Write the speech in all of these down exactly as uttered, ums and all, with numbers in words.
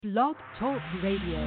Blog Talk Radio.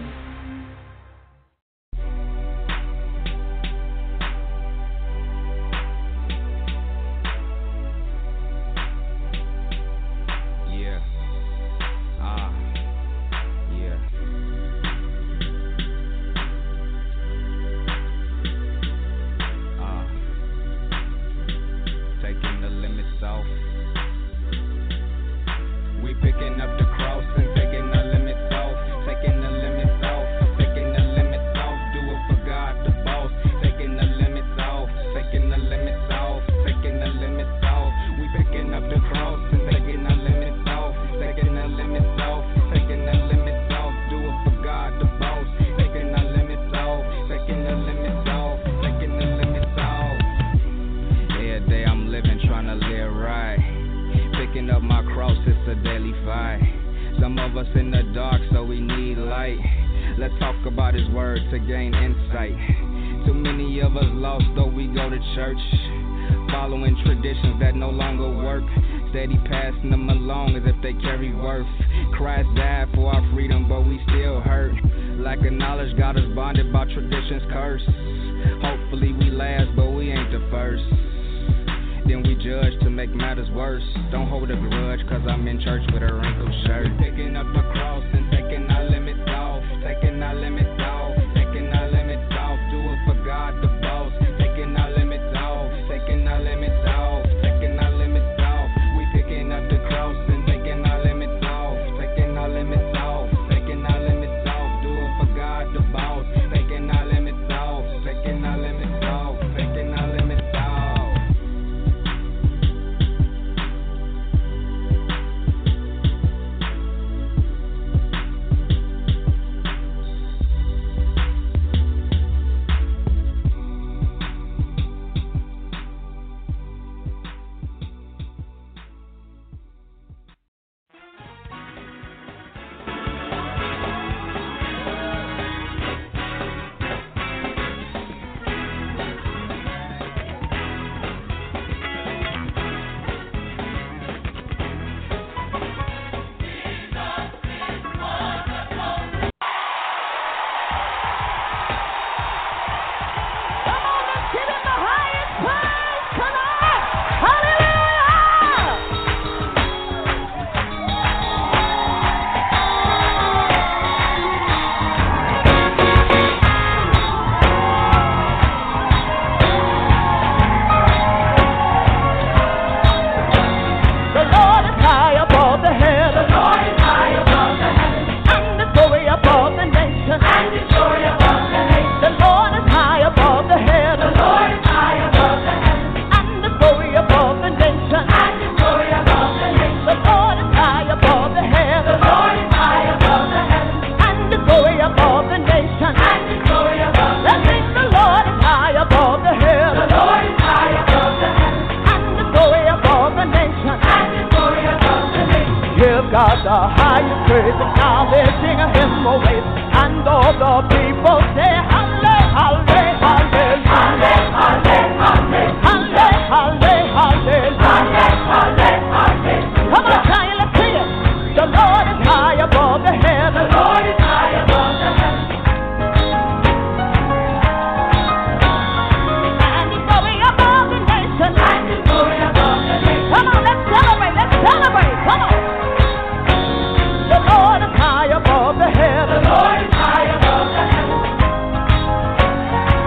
The Lord is high above the heaven.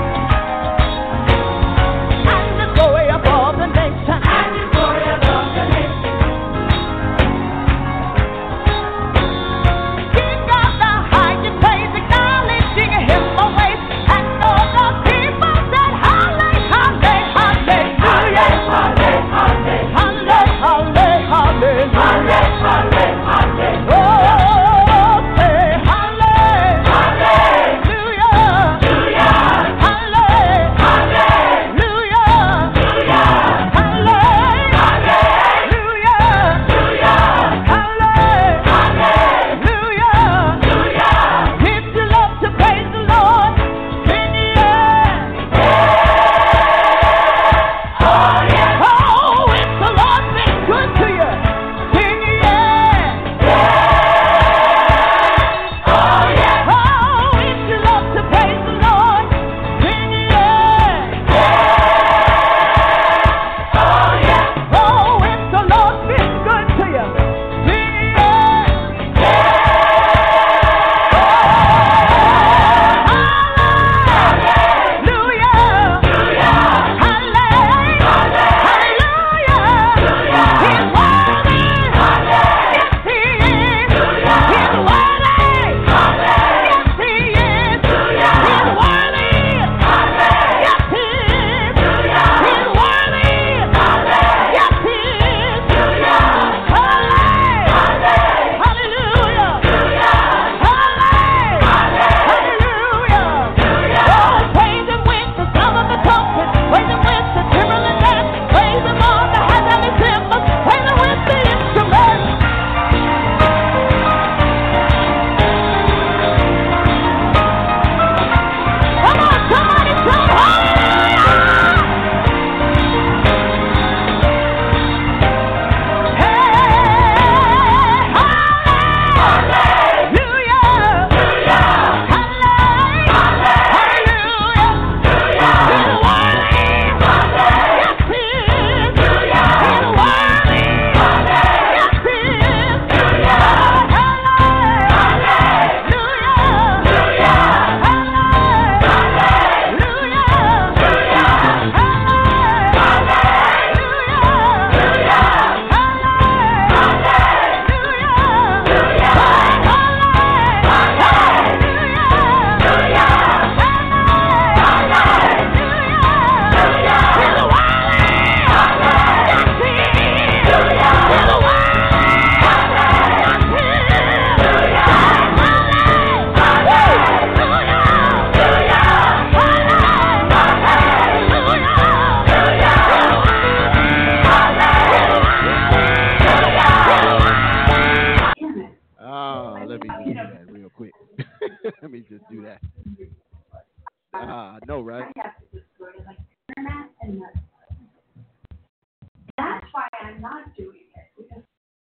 me just do that real quick. Let me just do that. Ah, uh, no, right? I have to just go to like internet and that's, that's why I'm not doing it. Because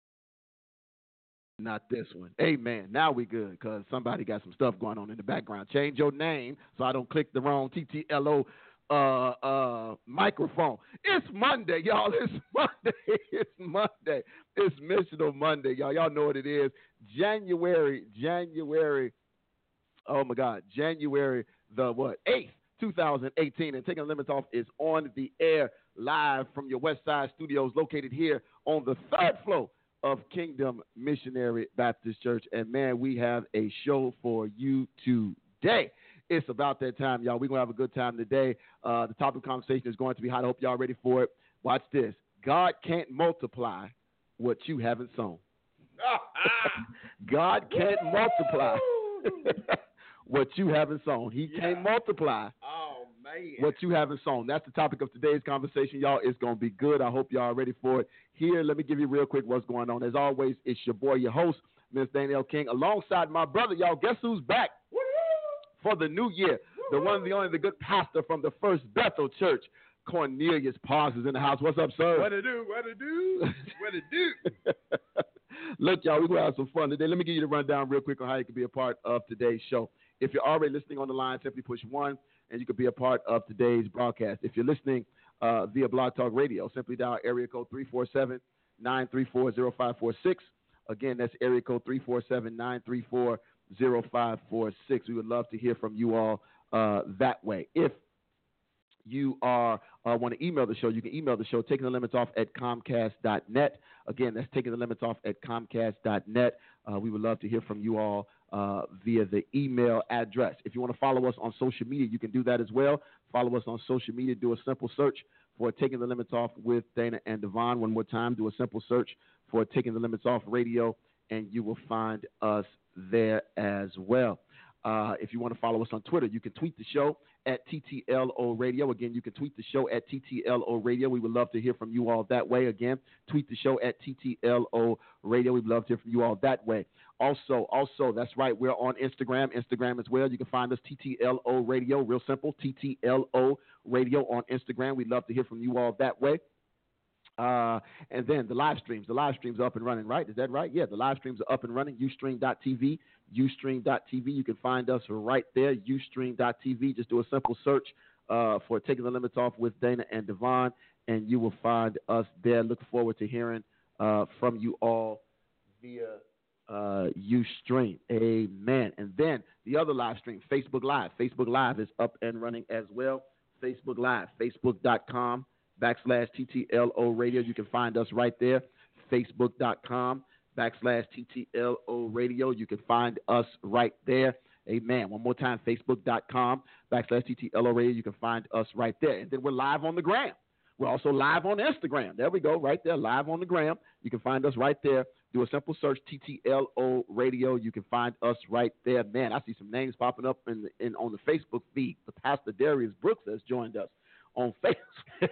not this one. Amen. Now we good because somebody got some stuff going on in the background. Change your name so I don't click the wrong T T L O uh, uh, microphone. It's Monday, y'all. It's Monday. It's Monday. It's Missional Monday, y'all. Y'all know what it is. January, January, oh my God, January the what, eighth, two thousand eighteen. And Taking the Limits Off is on the air live from your West Side Studios located here on the third floor of Kingdom Missionary Baptist Church. And man, we have a show for you today. It's about that time, y'all. We're going to have a good time today. Uh, the topic of conversation is going to be hot. I hope y'all ready for it. Watch this. God can't multiply what you haven't sown. God can't multiply what you haven't sown. He yeah. can't multiply oh, man. what you haven't sown. That's the topic of today's conversation, y'all. It's going to be good. I hope y'all are ready for it. Here, let me give you real quick what's going on. As always, it's your boy, your host, Miss Danielle King, alongside my brother, y'all. Guess who's back? For the new year, the one, the only, the good pastor from the First Bethel Church, Cornelius Parks is in the house. What's up, sir? What to do? What to do? What to do? Look, y'all, we're going to have some fun today. Let me give you the rundown real quick on how you can be a part of today's show. If you're already listening on the line, simply push one, and you can be a part of today's broadcast. If you're listening uh, via Blog Talk Radio, simply dial area code three four seven, nine three four, zero five four six. Again, that's area code three four seven, nine three four, zero five four six. We would love to hear from you all uh, that way. If you are uh, want to email the show, you can email the show, taking the limits off at comcast dot net. Again, that's taking the limits off at comcast dot net. Uh, we would love to hear from you all uh, via the email address. If you want to follow us on social media, you can do that as well. Follow us on social media. Do a simple search for Taking the Limits Off with Dana and Devon. One more time, do a simple search for Taking the Limits Off Radio, and you will find us there as well. Uh, if you want to follow us on Twitter, you can tweet the show at T T L O Radio. Again, you can tweet the show at T T L O Radio. We would love to hear from you all that way. Again, tweet the show at T T L O Radio. We'd love to hear from you all that way. Also, also, that's right, we're on Instagram, Instagram as well. You can find us T T L O Radio, real simple, T T L O Radio on Instagram. We'd love to hear from you all that way. Uh, and then the live streams. The live streams are up and running, right? Is that right? Yeah, the live streams are up and running. Ustream dot T V, Ustream dot T V. You can find us right there, Ustream dot T V. Just do a simple search uh, for Taking the Limits Off with Dana and Devon, and you will find us there. Look forward to hearing uh, from you all via uh, Ustream. Amen. And then the other live stream, Facebook Live. Facebook Live is up and running as well. Facebook Live, facebook dot com. backslash T T L O Radio. You can find us right there. Facebook dot com backslash T T L O Radio. You can find us right there. Amen. One more time, Facebook dot com backslash T T L O Radio. You can find us right there. And then we're live on the gram. We're also live on Instagram. There we go, right there, live on the gram. You can find us right there. Do a simple search, T T L O Radio. You can find us right there. Man, I see some names popping up in, the, in on the Facebook feed. The Pastor Darius Brooks has joined us on Facebook.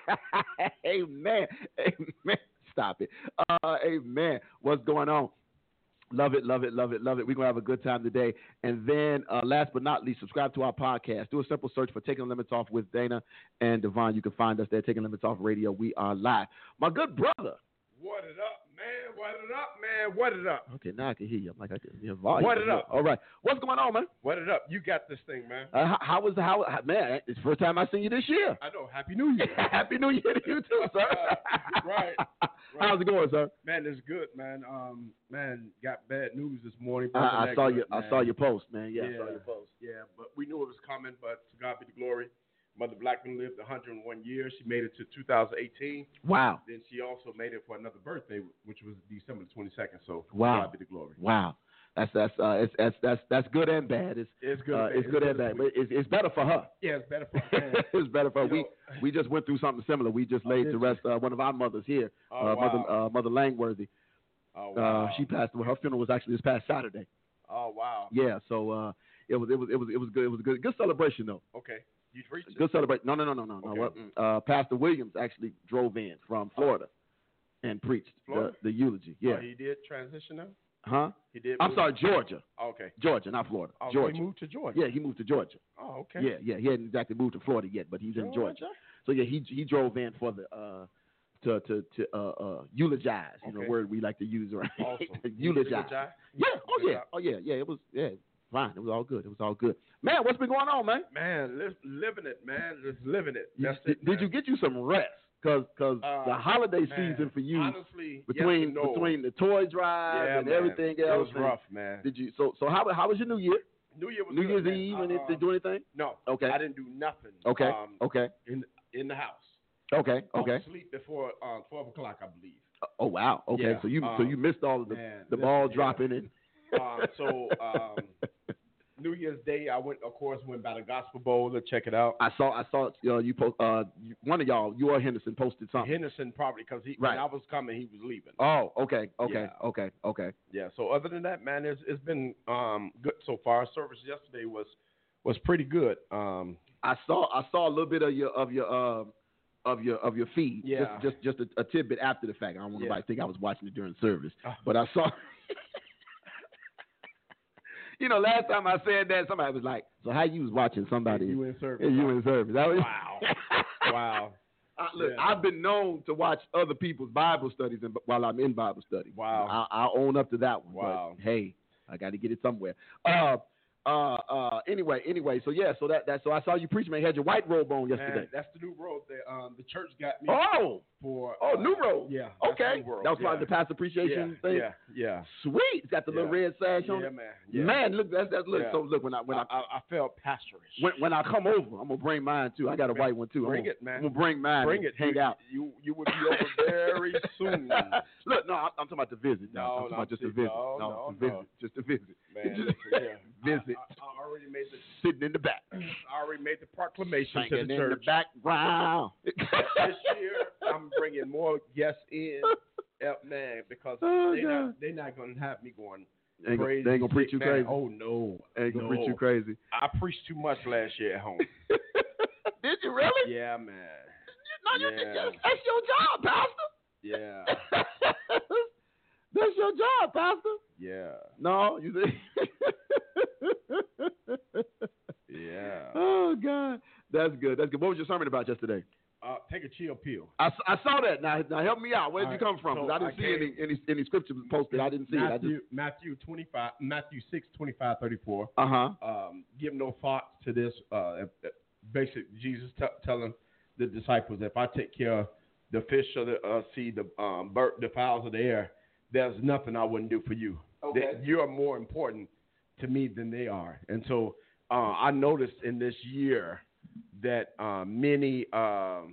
Amen. Amen. Stop it. Uh, amen. What's going on? Love it, love it, love it, love it. We're going to have a good time today. And then uh, last but not least, subscribe to our podcast. Do a simple search for Taking the Limits Off with Dana and Devon. You can find us there, Taking the Limits Off Radio. We are live. My good brother. What it up, man? What it up, man? What it up? Okay, now I can hear you. I'm like, I can hear volume. What it up? All right. What's going on, man? What it up? You got this thing, man. Uh, how, how was the, how, man, it's the first time I seen you this year. I know. Happy New Year. Happy New Year to you too, sir. right, right. How's it going, sir? Man, it's good, man. Um, man, got bad news this morning. I, I saw good, you. man. I saw your post, man. Yeah, yeah, I saw your post. Yeah, but we knew it was coming. But to God be the glory. Mother Blackman lived one hundred one years. She made it to two thousand eighteen. Wow. Then she also made it for another birthday, which was December twenty-second. So wow. God be the glory. Wow. That's that's uh, it's, that's that's that's good and bad. It's it's good. Uh, it's, it's good and bad, but it's, it's better for her. Yeah, it's better for her. It's better for her. You We know, we just went through something similar. We just laid to rest uh, one of our mothers here, oh, uh, wow. mother uh, Mother Langworthy. Oh wow. Uh, she passed away. Her funeral was actually this past Saturday. Oh wow. Yeah. So uh, it was it was it was it was good. It was a good good celebration though. Okay. You preached. Good celebration. No no no no no okay. no. What, uh, Pastor Williams actually drove in from Florida and preached Florida? the, the eulogy. Yeah. Oh, he did transition now. Huh? He did. I'm move? sorry, Georgia. Okay. Georgia, not Florida. Oh, so Georgia. he moved to Georgia. Yeah, he moved to Georgia. Oh, okay. Yeah, yeah. He hadn't exactly moved to Florida yet, but he's in Georgia. So yeah, he he drove in for the uh to to to uh, uh eulogize. You Okay. know, word we like to use around. Awesome. eulogize. Eulogize? Yeah. Oh Good yeah. job. Oh yeah. Yeah. It was yeah. Fine. It was all good. It was all good. Man, what's been going on, man? Man, li- living it, man. Just living it. You- That's did, it, did man. you get you some rest? Cause cause Uh, the holiday man, season for you honestly, between yes and no. between the toy drive yeah, and man. everything else. It was and rough, man. Did you so so how how was your New Year? New Year was New good, Year's man. Eve uh, and did, did you do anything? No. Okay. I didn't do nothing. Okay. Um, okay. in in the house. Okay. I Okay. was asleep before uh, twelve o'clock, I believe. Oh wow. Okay. Yeah, So you so um, you missed all of the man, the listen, ball yeah. dropping and Um, so um, New Year's Day, I went, of course, went by the Gospel Bowl to check it out. I saw I saw uh, you post uh you, one of y'all you or Henderson posted something. Henderson probably because he Right. when I was coming, he was leaving. Oh, okay, okay, Yeah. okay, okay. Yeah. So other than that, man, it's it's been um, good so far. Service yesterday was was pretty good. Um, I saw I saw a little bit of your of your uh, of your of your feed. Yeah. Just just, just a, a tidbit after the fact. I don't want Yeah. nobody to think I was watching it during service, Uh. but I saw. You know, last time I said that, somebody was like, "So how you was watching somebody? you in service? and you in service?" That was, Wow. Wow. I, look, Yeah. I've been known to watch other people's Bible studies and, while I'm in Bible study. Wow. I, I'll own up to that one. Wow. But, hey, I got to get it somewhere. Uh, uh, uh. Anyway, anyway. So yeah. So that that. So I saw you preach, man. You had your white robe on yesterday. Man, that's the new road. The um, the church got me Oh. for. Oh, uh, new robe. Yeah. that's Okay. New robe. That was yeah. part of the pastor appreciation yeah, thing. Yeah. Yeah. Sweet. It's got the little Yeah. red sash on Yeah, it. man. Yeah. Man, look. That's that's look. Yeah. So look when I when I, I, I, I felt pastorish. when, when I come over, I'm gonna bring mine too. I got a Man, white one too. bring I'm gonna, it, man. I'm gonna bring mine. Bring and it. Hang you, out. You you would be over very soon. Man, Look, no, I'm, I'm talking about the visit. No, I'm talking no, about just a see, visit. no, no, no, a visit. no. Just a visit. listen, Just yeah. visit. I, I, I already made the Sitting in the back. I already made the proclamation to Singing the in the church. background. This year, I'm bringing more guests in, uh, man, because Oh, they're God. not, they not going to have me going Ain't gonna- crazy. they ain't gonna preach sick, you man. crazy. Oh, no. Ain't gonna no. preach you crazy. I preached too much last year at home. Did you really? Yeah, man. No, you Yeah. just, that's your job, Pastor. Yeah. That's your job, Pastor. Yeah. No, you see. Yeah. Oh God, that's good. That's good. What was your sermon about yesterday? Uh, take a chill pill. I, I saw that. Now, now help me out. Where did All you right, come from? 'Cause so I didn't I see came- any, any any scripture posted. I didn't see it. I Matthew, just Matthew twenty-five, Matthew six, twenty-five, thirty-four. uh huh. Um, give no thought to this. Uh, basic Jesus t- telling the disciples, if I take care of the fish of the uh, sea, the um, bird, the fowls of the air, there's nothing I wouldn't do for you. Okay. That you are more important to me than they are. And so uh, I noticed in this year that uh, many um,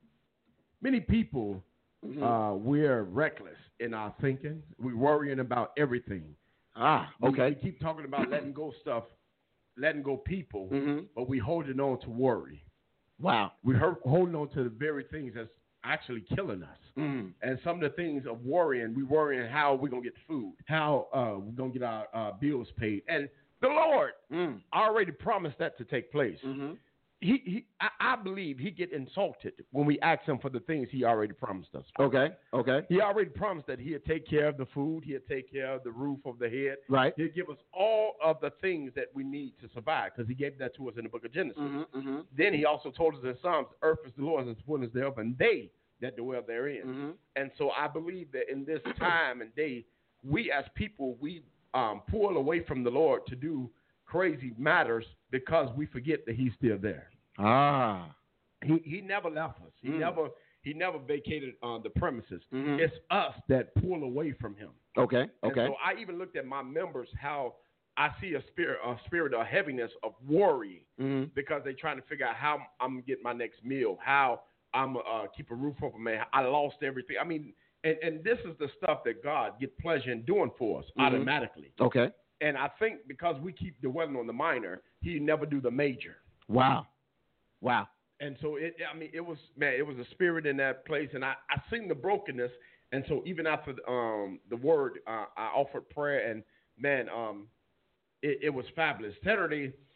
many people Mhm. uh, we're reckless in our thinking. We're worrying about everything. Ah, We- okay. We keep talking about letting go stuff, letting go people, Mhm. but we holding on to worry. Wow. We're hurt, holding on to the very things that's actually killing us. Mm. And some of the things of worrying, we worrying how we're going to get food, how uh, we're going to get our uh, bills paid. And the Lord Mm. already promised that to take place. Mhm. He, he I, I believe he get insulted when we ask him for the things he already promised us. Okay. Okay. He already promised that he'll take care of the food, he'll take care of the roof over the head. Right. He'll give us all of the things that we need to survive because he gave that to us in the book of Genesis. Mhm. Mhm. Then he also told us in Psalms, earth is the Lord's and the fullness thereof, and they that dwell therein. Mhm. And so I believe that in this time and day, we as people, we um, pull away from the Lord to do crazy matters because we forget that he's still there. Ah. He he never left us. He Mm. never he never vacated uh, the premises. Mhm. It's us that pull away from him. Okay. And Okay. so I even looked at my members how I see a spirit a spirit of heaviness of worry Mhm. because they're trying to figure out how I'm gonna get my next meal, how I'm gonna uh, keep a roof over me. I lost everything. I mean, and, and this is the stuff that God get pleasure in doing for us Mhm. automatically. Okay. And I think because we keep dwelling on the minor, he never do the major. Wow. Wow. And so it, I mean, it was, man, it was a spirit in that place, and I, I seen the brokenness. And so even after the, um, the word, uh, I offered prayer, and man, um, it, it was fabulous. Saturday,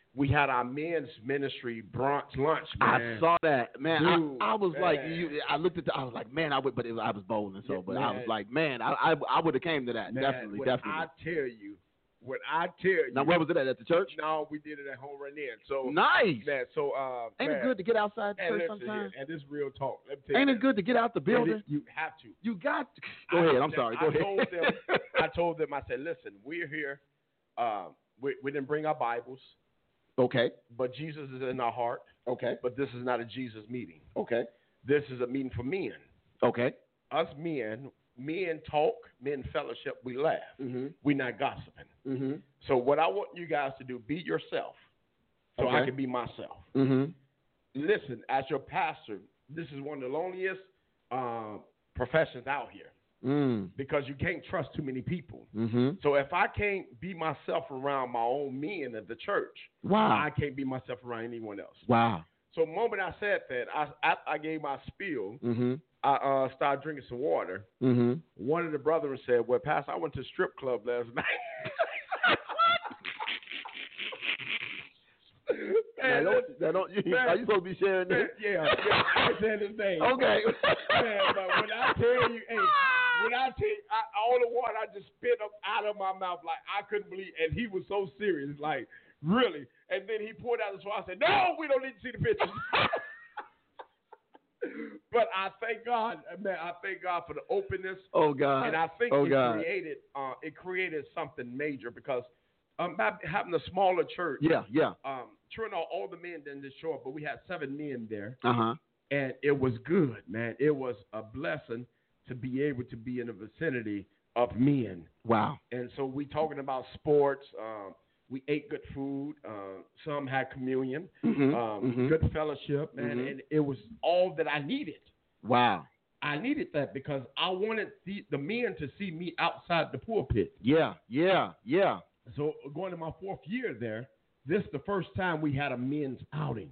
we had our men's ministry brunch lunch, man. I saw that, man. Dude, I, I was man. like, you, I looked at, the, I was like, man, I would, but it, I was bowling, so, Yeah, but man. I was like, man, I, I, I would have came to that, Man, definitely, when definitely. I tell you, when I tell you. Now, where was it at? At the church? No, we did it at home right then. So nice. Man, so uh, Ain't man, it good to get outside the and church listen sometimes? here, and this real talk. Let me tell Ain't you it good to get out the And building? it- you have to. You got. To. Go I- ahead. I'm sorry. Go I ahead. told them. I told them. I said, listen, we're here. Uh, we, we didn't bring our Bibles, Okay. but Jesus is in our heart. Okay. But this is not a Jesus meeting. Okay. This is a meeting for men. Okay. Us men, men talk, men fellowship. We laugh. Mm-hmm. We're not gossiping. Mm-hmm. So what I want you guys to do, be yourself, so I Okay. can be myself. Mm-hmm. Listen, as your pastor, this is one of the loneliest uh, professions out here Mm. because you can't trust too many people. Mm-hmm. So if I can't be myself around my own men at the church, Wow. I can't be myself around anyone else. Wow. So the moment I said that, I, I, I gave my spiel. Mm-hmm. I uh, started drinking some water. Mm-hmm. One of the brothers said, well, Pastor, I went to a strip club last night. Now, Man, don't, now, don't, you, man. are you supposed to be sharing man, this? yeah, yeah, I said his name. Okay. Man, but when I tell you, hey, when I tell you, I, all the water I just spit up out of my mouth, like I couldn't believe, and he was so serious, like really. And then he poured out his water. I said, no, we don't need to see the pictures. But I thank God, man. I thank God for the openness, Oh God. and I think oh it God. created, uh, it created something major because um, by having a smaller church, Yeah. Yeah. um, sure enough, all the men didn't just show up, but we had seven men there. Uh huh. And it was good, man. It was a blessing to be able to be in the vicinity of men. Wow. And so we talking about sports. Um, we ate good food. Uh, some had communion. Mm-hmm. Um, mm-hmm. Good fellowship, man. Mhm. And it was all that I needed. Wow. I needed that because I wanted the, the men to see me outside the pulpit. Yeah. Yeah. Yeah. So going to my fourth year there, this is the first time we had a men's outing.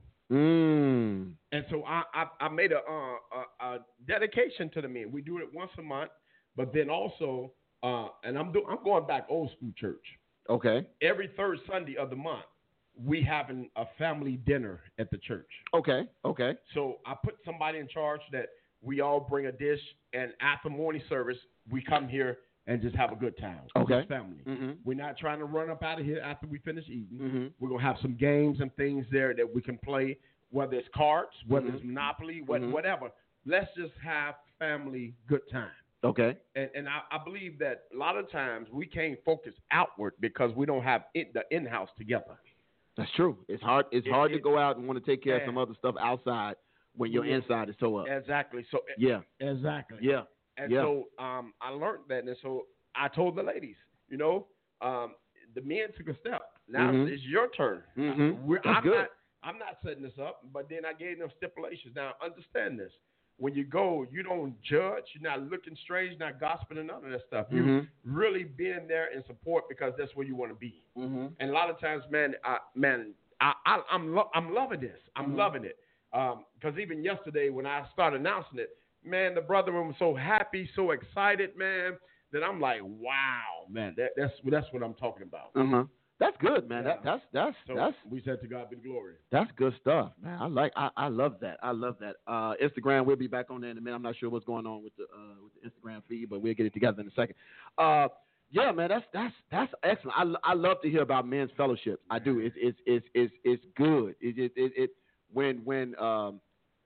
Mm. And so I, I, I made a, uh, a, a dedication to the men. We do it once a month, but then also, uh, and I'm do, I'm going back old school church. Okay. Every third Sunday of the month, we having a family dinner at the church. Okay. Okay. So I put somebody in charge that we all bring a dish, and after morning service, we come here and just have a good time. Okay. Just family. Mm-hmm. We're not trying to run up out of here after we finish eating. Mm-hmm. We're going to have some games and things there that we can play, whether it's cards, whether Mhm. it's Monopoly, what, Mhm. whatever. Let's just have family good time. Okay. And, and I, I believe that a lot of times we can't focus outward because we don't have it, the in-house together. That's true. It's hard. It's It- hard to it- go out and want to take care of Man. some other stuff outside when your Yeah. inside is so up. Exactly. So Yeah. exactly. Yeah. And Yeah. so um, I learned that, and so I told the ladies, you know, um, the men took a step. Now Mhm. it's your turn. Mhm. We're, That's I'm good. not. I'm not setting this up, but then I gave them stipulations. Now understand this: when you go, you don't judge. You're not looking strange, not gossiping, and none of that stuff. You Mhm. really being there in support because that's where you want to be. Mm-hmm. And a lot of times, man, I, man, I, I, I'm lo- I'm loving this. I'm Mhm. loving it. Because even yesterday when I started announcing it, man, the brother was so happy, so excited, man, that I'm like, wow, man, that, that's that's what I'm talking about. Uh-huh. That's good, man. Yeah. That that's that's So that's we said to God be the glory. that's good stuff, man. I like I, I love that. I love that. Uh, Instagram, we'll be back on there in a minute. I'm not sure what's going on with the uh, with the Instagram feed, but we'll get it together in a second. Uh, yeah, man, that's that's that's excellent. I, I love to hear about men's fellowships. I do. It's it's it's it's it's good. It it it, it when when um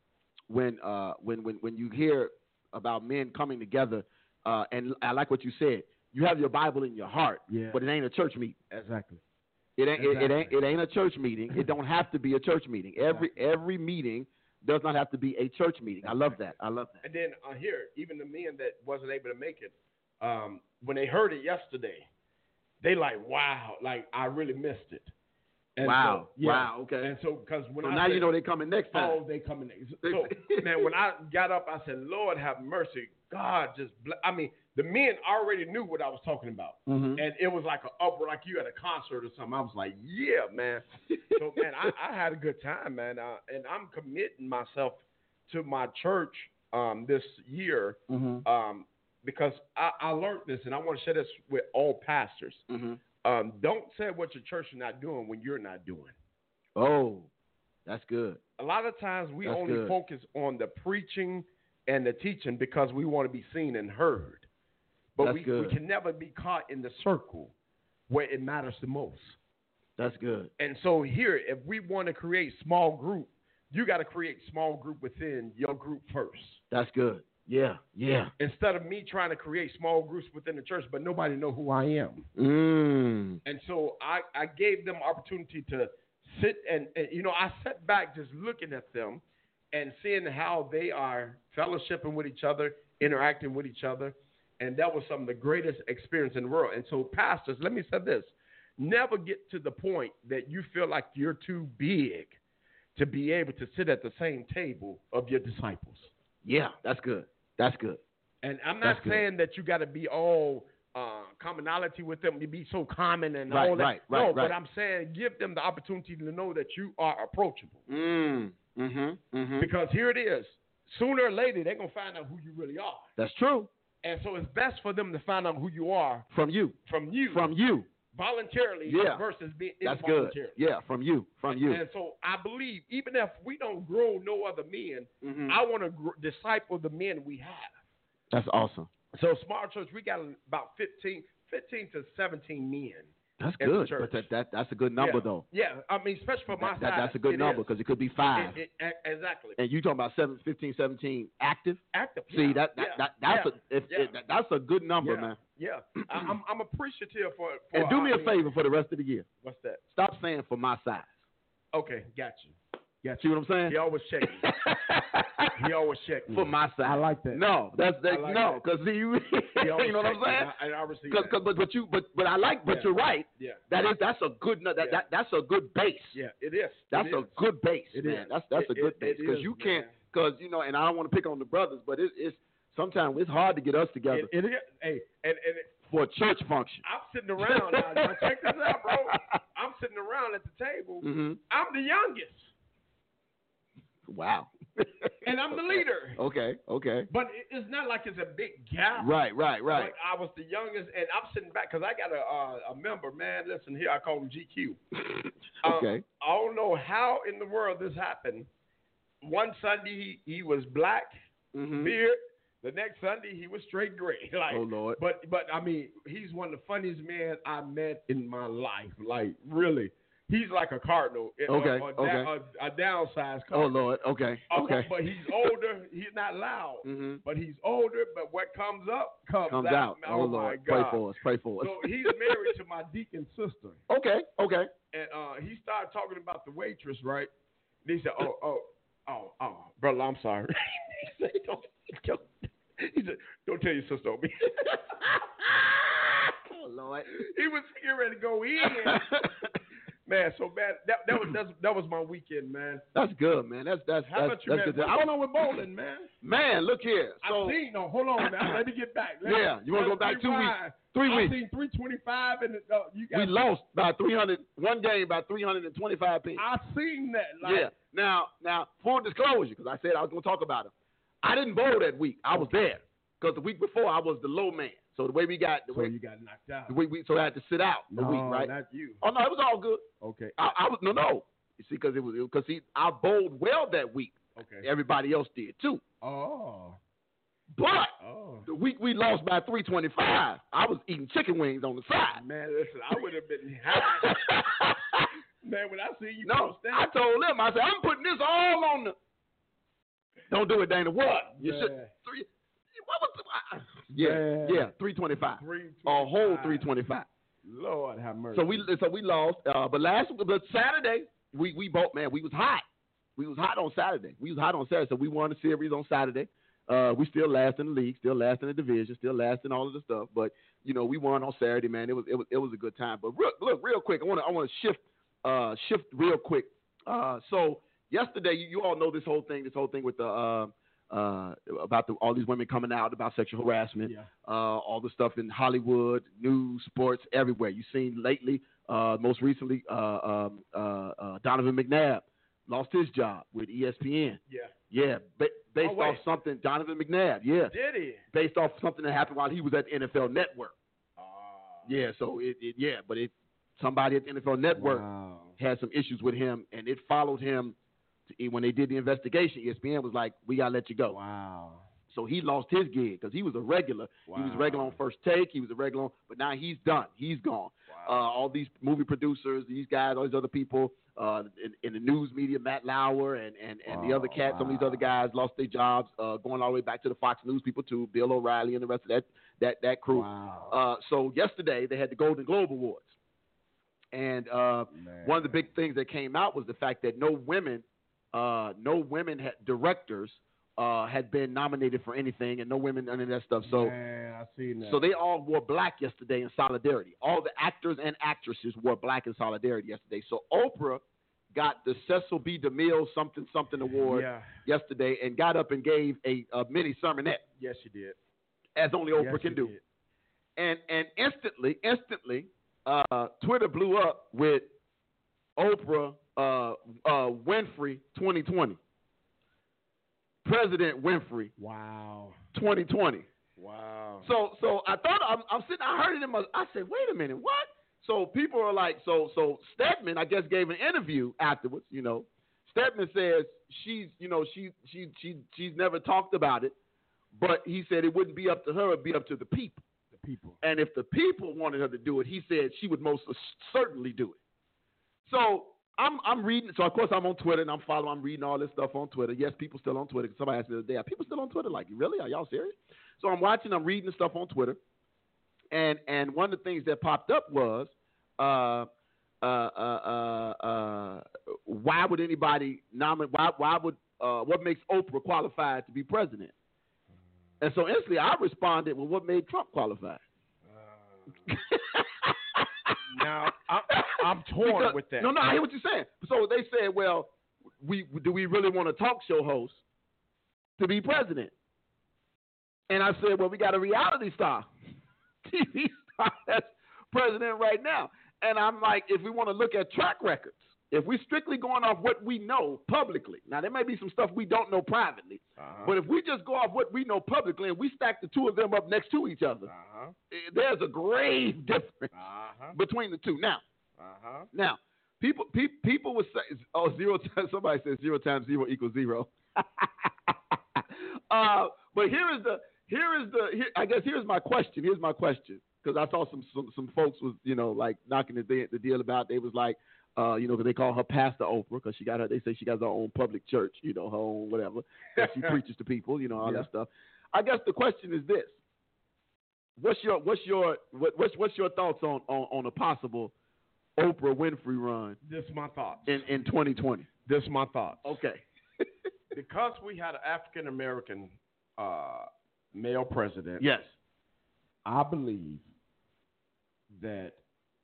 when uh when when when you hear about men coming together, uh, and I like what you said. You have your Bible in your heart, Yeah. but it ain't a church meeting. Exactly. It ain't. It, it ain't. Exactly. It ain't a church meeting. It don't have to be a church meeting. Every every meeting does not have to be a church meeting. I love that. I love that. And then uh, here, even the men that wasn't able to make it, um, when they heard it yesterday, they like, wow, like I really missed it. And Wow. So, yeah. Wow. Okay. And so, because when So I now said, you know they coming next time. oh, they coming next. So, man, when I got up, I said, Lord have mercy. God just, ble-. I mean, the men already knew what I was talking about. Mhm. And it was like a upward, like you at a concert or something. I was like, yeah, man. So, man, I, I had a good time, man. Uh, and I'm committing myself to my church um, this year Mhm. um, because I, I learned this, and I want to share this with all pastors. Mhm. Um, don't say what your church is not doing when you're not doing. Oh, that's good. A lot of times we That's only good. focus on the preaching and the teaching because we want to be seen and heard. But That's we, good. we can never be caught in the circle where it matters the most. That's good. And so here, if we want to create small group, you got to create small group within your group first. That's good. Yeah, yeah. Instead of me trying to create small groups within the church, but nobody know who I am. Mm. And so I, I gave them opportunity to sit and, and, you know, I sat back just looking at them and seeing how they are fellowshipping with each other, interacting with each other. And that was some of the greatest experience in the world. And so, pastors, let me say this. Never get to the point that you feel like you're too big to be able to sit at the same table of your disciples. Yeah, that's good. That's good. And I'm not That's good. saying that you got to be all uh, commonality with them, to be so common and Right, all that. right, right, no, right. but I'm saying give them the opportunity to know that you are approachable. Mm. Mm-hmm. Mm-hmm. Because here it is. Sooner or later, they're going to find out who you really are. That's true. And so it's best for them to find out who you are From you. from you. From you. Voluntarily Yeah. versus being That's good. involuntarily. Yeah, from you. From you. And so I believe even if we don't grow no other men, Mhm. I want to gr- disciple the men we have. That's awesome. So Smart Church, we got about fifteen, fifteen to seventeen men. That's At the good. church. But that, that that's a good number yeah. though. Yeah, I mean, especially for my That, that- side. that's a good it number is. because it could be five. It- it- e- exactly. And you talking about seven, fifteen, seventeen active? Active. See yeah, that, that, yeah, that that's yeah, a if, yeah. if- that's a good number, yeah, man. Yeah, I, I'm I'm appreciative for. for And do me I a mean, favor for the rest of the year. What's that? Stop saying for my size. Okay, got you. Got See you. what I'm saying? He always check me. He always check me. for my size. I like that. No, that's that. I like no, that. because see you. He always you know what I'm check me, saying? and I, and I receive Cause, that. cause, but, but you, but, but I like, but Yeah. you're right. Yeah. That is, that's a good, that, Yeah. that, that's a good base. Yeah, it is. That's It a is. good base, It man. is. That's that's It- a good it- base it because is, you can't, man. because you know, and I don't want to pick on the brothers, but it, it's sometimes it's hard to get us together It, it is. Hey, and and it, for a church function. I'm sitting around. now, now check this out, bro. I'm sitting around at the table. hmm I'm the youngest, Wow. and I'm the leader. Okay, okay. But it, it's not like it's a big gap. Right, right, right. Like I was the youngest, and I'm sitting back because I got a uh, a member, man. Listen here, I call him G Q. Um, Okay. I don't know how in the world this happened. One Sunday he, he was black, hmm beard. The next Sunday he was straight gray. Like, Oh, Lord. But but I mean, he's one of the funniest men I met in my life. Like really, he's like a cardinal. Okay, a, a, okay. a, a downsized Oh cardinal. Lord. Okay. Uh, Okay. But he's older. He's not loud. hmm But he's older. But what comes up comes, Comes out. out. Oh, Oh my Lord. God. Pray for us. Pray for us. So he's married to my deacon sister, Okay. Okay. and uh, he started talking about the waitress, right? And he said, "Oh, oh, oh, oh, brother, I'm sorry." he said, "Don't, don't." He said, "Don't tell your sister on me." Oh Lord. He was getting ready to go in, man. So man, that that was that's, that was my weekend, man. That's good, man. That's that's How that's, about you, that's man? good. What's going on with bowling, man? Man, look here. So I seen. No, hold on, now. Let me get back. Let Yeah, me- you wanna let's go back two rewind. weeks? Three I weeks. seen three twenty-five, and uh, you got. we lost by three hundred. One game by three hundred and twenty-five pins. I seen that. Like, Yeah. Now, now, full disclosure, because I said I was going to talk about it. I didn't bowl that week. I was there because the week before I was the low man. So the way we got, the So way, you got knocked out. the way we, so I had to sit out the no, week, right? not you. Oh no, it was all good. Okay. I, I was no, no. You see, because it was because he I bowled well that week. Okay. Everybody else did too. Oh. But Oh. the week we lost by three twenty-five, I was eating chicken wings on the side. Man, listen, I would have been happy. Man, when I see you No, post that, I told them, I said, I'm putting this all on the. Don't do it, Dana. What? You Yeah. should. Three, what was the, yeah, Man. yeah, three twenty-five. three A whole twenty-five. three twenty-five. Lord have mercy. So we so we lost. Uh, but last but Saturday we we both man we was hot. We was hot on Saturday. We was hot on Saturday. So we won the series on Saturday. Uh, we still last in the league, still last in the division, still last in all of the stuff. But you know we won on Saturday, man. It was it was it was a good time. But real, look, real quick, I want to I want to shift uh, shift real quick. Uh, so yesterday, you, you all know this whole thing, this whole thing with the uh, uh, about the, all these women coming out about sexual harassment, Yeah. uh, all the stuff in Hollywood, news, sports, everywhere. You've seen lately, uh, most recently, uh, um, uh, uh, Donovan McNabb lost his job with E S P N. Yeah. Yeah, ba- based Oh, wait. off something, Donovan McNabb, yeah, Did he? based off something that happened while he was at the N F L Network. Oh. Yeah, so it, it yeah, but it somebody at the N F L Network Wow. had some issues with him, and it followed him to, when they did the investigation. E S P N was like, "We gotta let you go." Wow. So he lost his gig because he was a regular. Wow. He was a regular on First Take. He was a regular, on, but now he's done. He's gone. Wow. Uh, all these movie producers, these guys, all these other people uh, in, in the news media, Matt Lauer and, and, and the Oh, other cats, wow. some of these other guys lost their jobs, uh, going all the way back to the Fox News people too, Bill O'Reilly and the rest of that that that crew. Wow. Uh, so yesterday they had the Golden Globe Awards, and uh, one of the big things that came out was the fact that no women, uh, no women had, directors. Uh, had been nominated for anything, and no women, none of that stuff. So, Man, I seen that. so they all wore black yesterday in solidarity. All the actors and actresses wore black in solidarity yesterday. So Oprah got the Cecil B. DeMille something something award Yeah. yesterday, and got up and gave a, a mini sermonette, Yes, you did. as only Oprah Yes, can you do. did. And and instantly, instantly, uh, Twitter blew up with Oprah uh, uh, Winfrey twenty twenty. President Winfrey Wow. twenty twenty. Wow. So so I thought I'm, I'm sitting. I heard it in my. I said, wait a minute, what? So people are like, so so Stedman, I guess, gave an interview afterwards. You know, Stedman says she's, you know, she she she she's never talked about it, but he said it wouldn't be up to her; it'd be up to the people. The people. And if the people wanted her to do it, he said she would most certainly do it. So I'm I'm reading. So of course I'm on Twitter and I'm following. I'm reading all this stuff on Twitter. Yes, people still on Twitter. Somebody asked me the other day, are people still on Twitter? Like, really? Are y'all serious? So I'm watching. I'm reading the stuff on Twitter, and and one of the things that popped up was, uh, uh, uh, uh, uh, why would anybody nominate? Why why would uh, what makes Oprah qualified to be president? And so instantly I responded, well, what made Trump qualified? Uh, now I'm, I'm torn Because- with that. No, no, I hear what you're saying. So they said, well, we do we really want a talk show host to be president? And I said, well, we got a reality star, T V star that's president right now. And I'm like, if we want to look at track records, if we're strictly going off what we know publicly, now there may be some stuff we don't know privately, Uh-huh. but if we just go off what we know publicly and we stack the two of them up next to each other, Uh-huh. eh, there's a grave difference Uh-huh. between the two. Now, Uh-huh. now, people pe- people would say, oh, zero times, somebody says zero times zero equals zero. uh, but here is the, here is the, here, I guess here's my question. Here's my question. Because I saw some, some some folks was, you know, like knocking the, de- the deal about, they was like, uh, you know, because they call her Pastor Oprah because she got her, they say she got her own public church, you know, her own whatever, that she preaches to people, you know, all Yeah. that stuff. I guess the question is this. What's your, what's your, what, what's, what's your thoughts on, on, on a possible Oprah Winfrey run This is my thoughts. in, in twenty twenty? This is my thoughts. Okay. Because we had an African American uh, male president. Yes. I believe that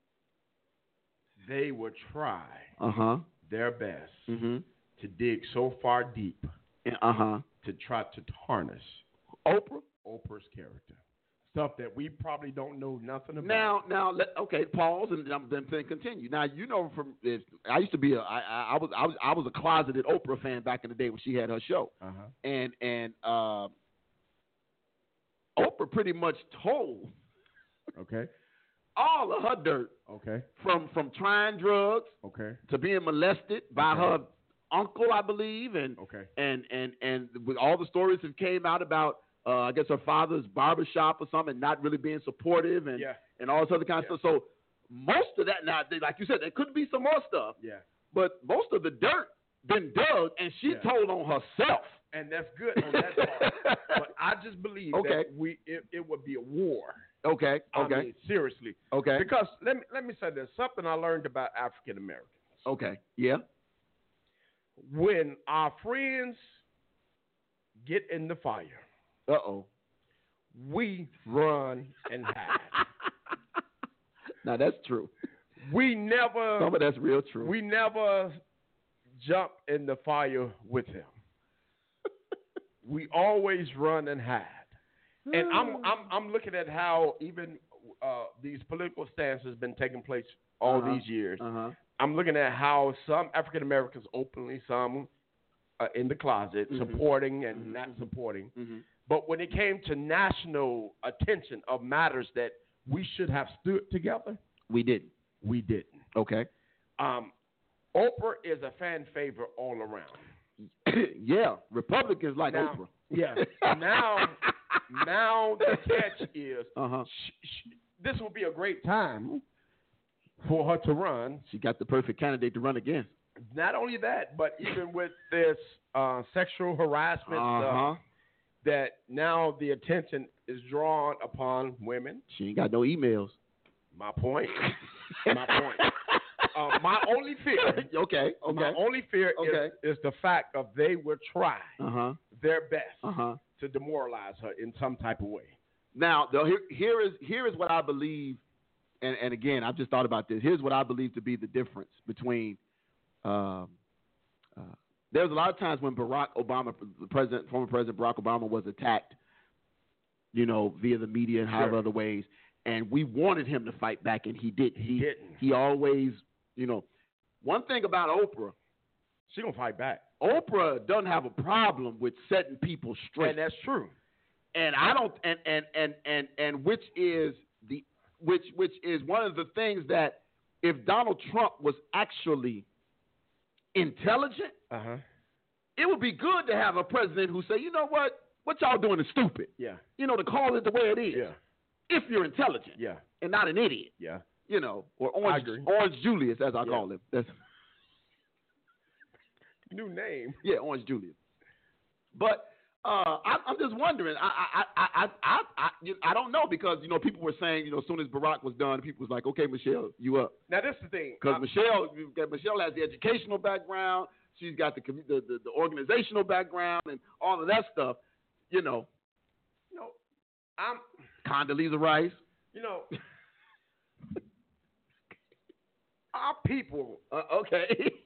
they would try Uh-huh. their best Mm-hmm. to dig so far deep Uh-huh. to try to tarnish Oprah? Oprah's character. Stuff that we probably don't know nothing about. Now, now, let, okay, pause and then then then continue. Now, you know, from if, I used to be a, I, I, I was, I was, I was a closeted Oprah fan back in the day when she had her show, uh-huh. and and uh, Oprah pretty much told Okay. all of her dirt Okay. from from trying drugs Okay. to being molested by Okay. her uncle, I believe, and Okay. and and and with all the stories that came out about, uh, I guess her father's barbershop or something, not really being supportive, and Yeah. and all this other kind of Yeah. stuff. So most of that, now, they, like you said, there could be some more stuff, Yeah. but most of the dirt been dug, and she Yeah. told on herself. And that's good on that part. But I just believe Okay. that we it, it would be a war. Okay, I okay, mean, seriously. okay, Because let me let me say this. Something I learned about African Americans. okay, yeah, When our friends get in the fire, uh oh. we run and hide. Now that's true. We never Some of that's real true. we never jump in the fire with them. We always run and hide. And I'm I'm I'm looking at how even uh, these political stances been taking place all Uh-huh. these years. uh-huh. I'm looking at how some African Americans openly, some uh, in the closet, Mhm. supporting and Mhm. not supporting. Mm-hmm. But when it came to national attention of matters that we should have stood together, We didn't. we didn't. Okay. Um, Oprah is a fan favorite all around. Yeah, Republicans like now, Oprah. Yeah. Now, now the catch is Uh-huh. sh- sh- this will be a great time for her to run. She got the perfect candidate to run against. Not only that, but even with this uh, sexual harassment Uh-huh. uh, that now the attention is drawn upon women. She ain't got no emails. My point. My point. Uh, my only fear. okay. Okay. My only fear Okay. is, is the fact of they will try Uh-huh. their best Uh-huh. to demoralize her in some type of way. Now, though, here, here is here is what I believe, and, and again, I've just thought about this. Here's what I believe to be the difference between. Um, uh, there's a lot of times when Barack Obama, the president, former President Barack Obama, was attacked, you know, via the media and however Sure. other ways, and we wanted him to fight back, and he didn't. He didn't. He always, you know, one thing about Oprah, She gonna fight back, Oprah doesn't have a problem with setting people straight. and that's true. And I don't, and and and and and which is the which which is one of the things that if Donald Trump was actually intelligent, Uh huh. it would be good to have a president who say, you know what, what y'all doing is stupid. Yeah. You know, to call it the way it is. Yeah. If you're intelligent, Yeah. and not an idiot. Yeah. You know, or I Orange agree. Orange Julius, as I Yeah. call him. That's New name. yeah, Orange Julius. But uh, I, I'm just wondering. I I I I I I, you I don't know because you know people were saying you know as soon as Barack was done, people was like, okay, Michelle, you up? Now this is the thing. Because Uh, Michelle, you've got- Michelle has the educational background. She's got the, commu- the the the organizational background and all of that stuff. You know, you know, I'm. Condoleezza Rice. You know, our people. Uh, okay.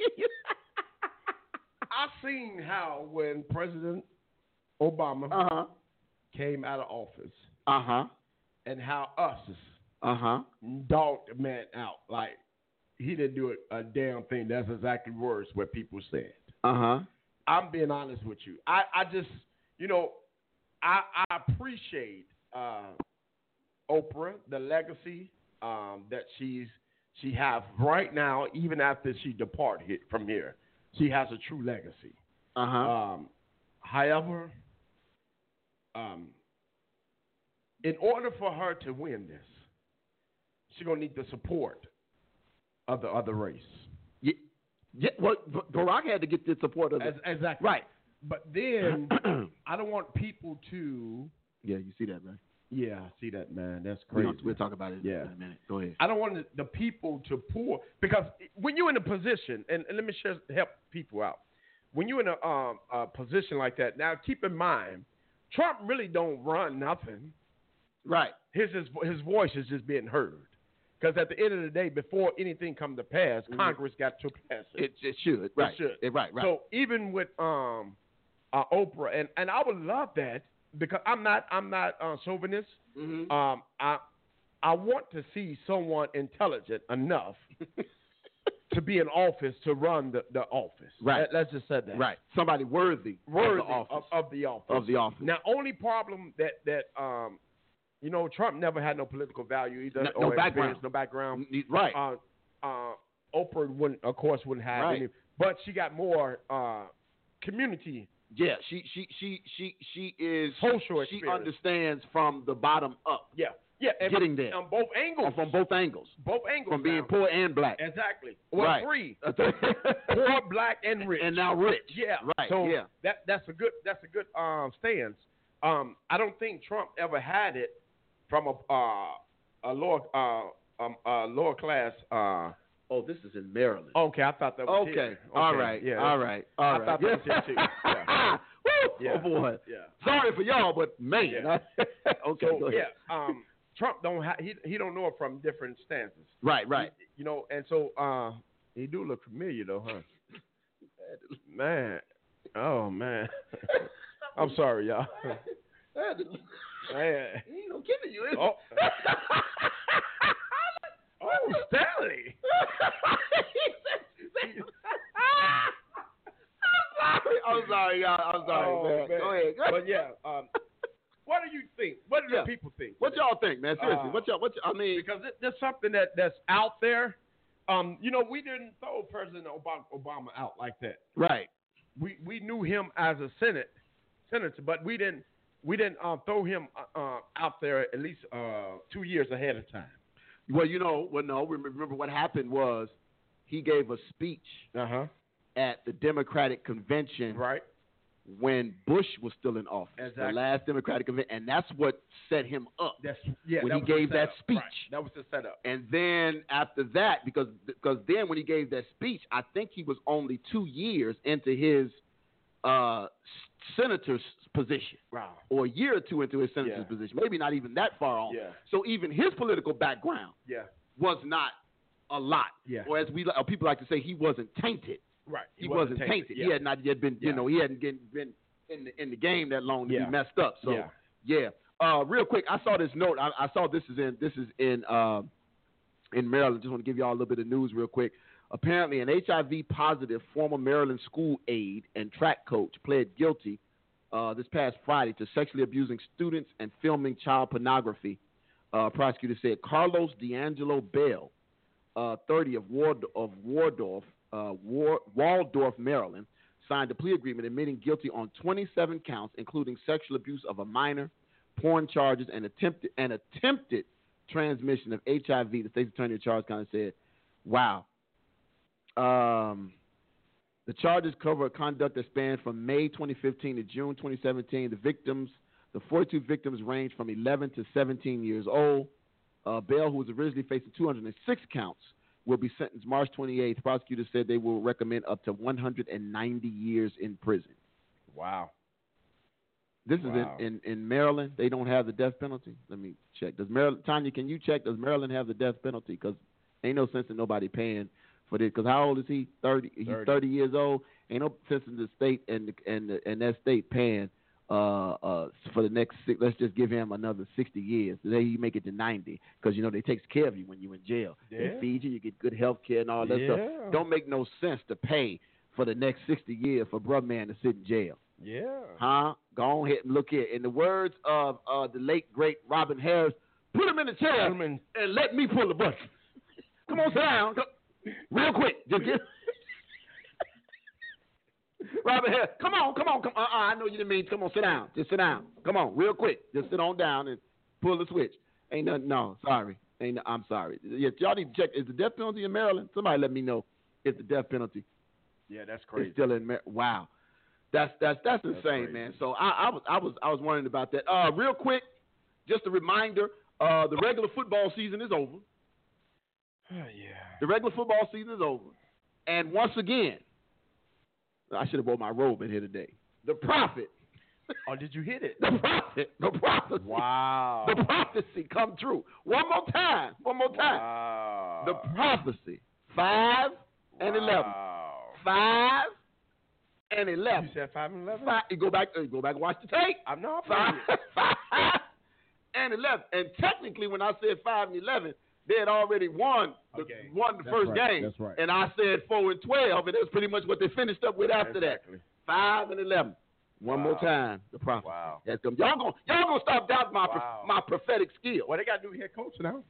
I seen how when President Obama uh huh. came out of office, Uh huh. and how us Uh huh. dogged the man out like he didn't do a, a damn thing. That's exactly words what people said. Uh huh. I'm being honest with you. I, I just, you know, I, I appreciate uh, Oprah, the legacy um, that she's she has right now, even after she depart here, from here. She has a true legacy. Uh huh. Um, however, um, in order for her to win this, she's gonna need the support of the other race. Yeah. Yeah. Well, B- Barack had to get the support of the As, exactly. right. But then I don't want people to. Yeah, you see that, man. Yeah, I see that, man. That's We crazy. don't- We'll talk about it Yeah. in a minute. Go ahead. I don't want the, the people to pour because when you're in a position, and, and let me share, help people out. When you're in a, um, a position like that, now keep in mind, Trump really don't run nothing. Right. His his, his voice is just being heard. Because at the end of the day, before anything come to pass, Mhm. Congress got to pass it. It, it should. Right. should. It- right. Right. So even with um, uh, Oprah, and, and I would love that because I'm not I'm not uh, chauvinist. Mhm. Um, I I want to see someone intelligent enough to be in office to run the, the office. Right. Let, let's just say that. Right. Somebody worthy, Worthy of the office. Of, of the office. Of the office. Now, only problem that that um, you know, Trump never had no political value either. No- or no experience, background. No background. N- Right. Uh, uh, Oprah wouldn't, of course, wouldn't have Right. any, but she got more uh, community. Yeah. She she she she she is Social She experience. understands from the bottom up. Yeah, yeah, and Getting there. on both angles. Or from both angles. both angles. From being now. poor and black. Exactly. Well, Right. three. Poor, black, and rich. And now rich. Yeah. Right. So yeah. that that's a good that's a good um stance. Um, I don't think Trump ever had it from a uh, a lower uh um a lower class. Uh, Oh, this is in Maryland. okay, I thought that was Okay. here. All Okay, right. Yeah. All right. All I right. thought that was here too. Yeah. Woo! Yeah. Oh boy. Yeah. Sorry for y'all, but man. Yeah. okay. So go ahead. yeah, um, Trump don't ha- he he don't know it from different stances. Right. Right. He- you know, and so uh, he do look familiar though, huh? Man, oh man, I'm sorry, y'all. Man. He ain't no kidding you, is Oh, oh, Stanley. I'm sorry, y'all. I'm sorry, Oh, man. man. Go ahead. Go ahead. But yeah, um, what do you think? What do Yeah. the people think? What y'all think, man? Seriously, Uh, what y'all? What y'all, I mean? Because it, there's something that, that's out there, Um, you know, we didn't throw President Obama, Obama out like that. Right. We we knew him as a Senate senator, but we didn't we didn't uh, throw him uh, uh, out there at least uh, two years ahead of time. Well, you know, well, no. Remember what happened was he gave a speech Uh huh. at the Democratic convention Right. when Bush was still in office, Exactly. the last Democratic convention, and that's what set him up. That's yeah. When that he was the gave that setup. speech. Right. That was the setup. And then after that, because because then when he gave that speech, I think he was only two years into his uh, senator's position, Wow. or a year or two into his senator's Yeah. position, maybe not even that far on. Yeah. So even his political background Yeah. was not a lot, Yeah. or as we or people like to say, he wasn't tainted. Right. He, wasn't, tainted. Yeah. He had not yet been, you Yeah. know, he hadn't been, been in the in the game that long to Yeah. be messed up. So Yeah. yeah. Uh, real quick, I saw this note. I, I saw this is in this is in uh, in Maryland. Just want to give y'all a little bit of news real quick. Apparently, an H I V positive former Maryland school aide and track coach pled guilty uh, this past Friday to sexually abusing students and filming child pornography. Uh, prosecutor said Carlos D'Angelo Bell, uh, thirty of Ward of Wardorf, uh, War, Waldorf, Maryland, signed a plea agreement admitting guilty on twenty-seven counts, including sexual abuse of a minor, porn charges, and attempted and attempted transmission of H I V. The state's attorney of Charles County said, "Wow." Um, the charges cover a conduct that spanned from May twenty fifteen to June twenty seventeen. The victims, the forty-two victims, range from eleven to seventeen years old. Uh, Bell, who was originally facing two hundred six counts, will be sentenced March twenty-eighth. Prosecutors said they will recommend up to one hundred ninety years in prison. Wow. This Wow. is in, in, in Maryland. They don't have the death penalty. Let me check. Does Maryland, Tanya, can you check? Does Maryland have the death penalty? Because ain't no sense in nobody paying for this. Because how old is he? Thirty. He's thirty. thirty years old. Ain't no sense in the state and the, and the, and that state paying uh uh for the next six. Let's just give him another sixty years. Today you make it to ninety. Because you know they takes care of you when you're in jail. They Yeah. feed you. You get good health care and all that Yeah. stuff. Don't make no sense to pay for the next sixty years for brother man to sit in jail. Yeah. Huh? Go ahead and look here. In the words of uh, the late, great Robin Harris, put him in the chair Gentlemen. and let me pull the button. Come on, sit down. Come- Real quick. Just get... Robin Harris, come on, come on. Come uh-uh, I know you didn't mean, come on, sit down. Just sit down. Come on, real quick. Just sit on down and pull the switch. Ain't nothing, no, sorry. Ain't no, I'm sorry. Yeah, y'all need to check. Is the death penalty in Maryland? Somebody let me know if the death penalty Yeah, that's is crazy. still in Maryland. Wow. That's that's that's insane, crazy. man. So I, I was I was I was wondering about that. Uh, real quick, just a reminder: uh, the regular football season is over. yeah. The regular football season is over, and once again, I should have brought my robe in here today. The prophet, Oh, did you hit it? the prophet, the prophecy, Wow. the prophecy come true. One more time, one more time. Wow. The prophecy: five and eleven, Wow. five and You eleven. said five and eleven? Five, you go back, uh, go back, and watch the tape. I'm not Five, five and eleven. And technically, when I said five and eleven, they had already won the, Okay. won the That's first right. game. That's right. And I said four and twelve, and that's pretty much what they finished up with after Exactly. that. Five and eleven. One Wow. more time, the prophet. Wow. That's them. Y'all gonna y'all gonna stop doubting my Wow. pro- my prophetic skill. Well, they got new head coach now.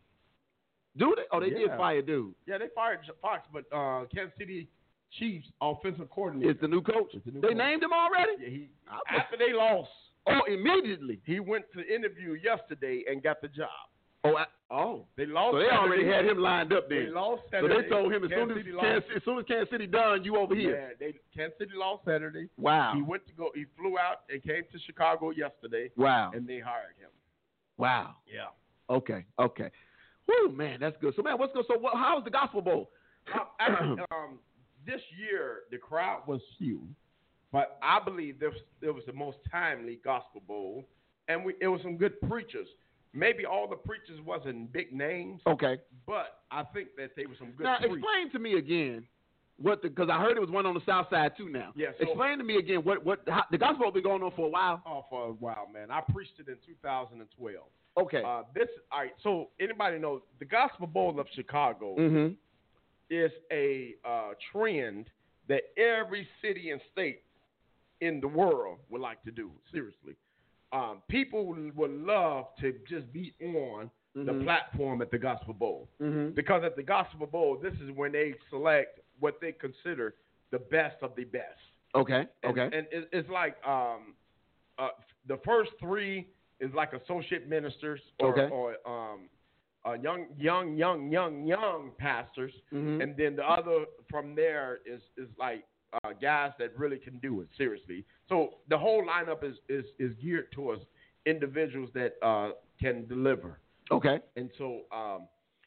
Do they? Oh, they did Yeah. fire dude. Yeah, they fired Fox, but uh, Kansas City Chiefs offensive coordinator. Is the new coach? It's the new they coach. named him already? Yeah, he I- after they lost, Oh, immediately. he went to interview yesterday and got the job. Oh, I, oh. They lost. So they already Saturday. had him lined up They then. lost So Saturday. they told him as soon Kansas as, City Kansas, lost. as soon as Kansas City done, you over here. Yeah, they Kansas City lost Saturday. Wow. He went to go. He flew out and came to Chicago yesterday, Wow. and they hired him. Wow. Yeah. Okay. Okay. Woo, man, that's good. So, man, what's good? So, what, how was the Gospel Bowl? Um, actually, um, this year the crowd was huge, but I believe this it was the most timely Gospel Bowl, and we it was some good preachers. Maybe all the preachers wasn't big names, Okay. but I think that they were some good Now, preachers. explain to me again what the because I heard it was one on the South Side too. Now, Yeah, so- explain to me again what what how, the Gospel Bowl been going on for a while. Oh, for a while, man. I preached it in two thousand twelve. Okay. Uh, this, all right. So anybody knows the Gospel Bowl of Chicago mm-hmm. is a uh, trend that every city and state in the world would like to do. Seriously, um, people would love to just be on Mhm. the platform at the Gospel Bowl. Mhm. Because at the Gospel Bowl, this is when they select what they consider the best of the best. Okay. And, Okay. And it, it's like um, uh, the first three is like associate ministers or, Okay. or um, uh, young, young, young, young, young pastors, Mhm. and then the other from there is is like uh, guys that really can do it seriously. So the whole lineup is is, is geared towards individuals that uh, can deliver. Okay. And so um,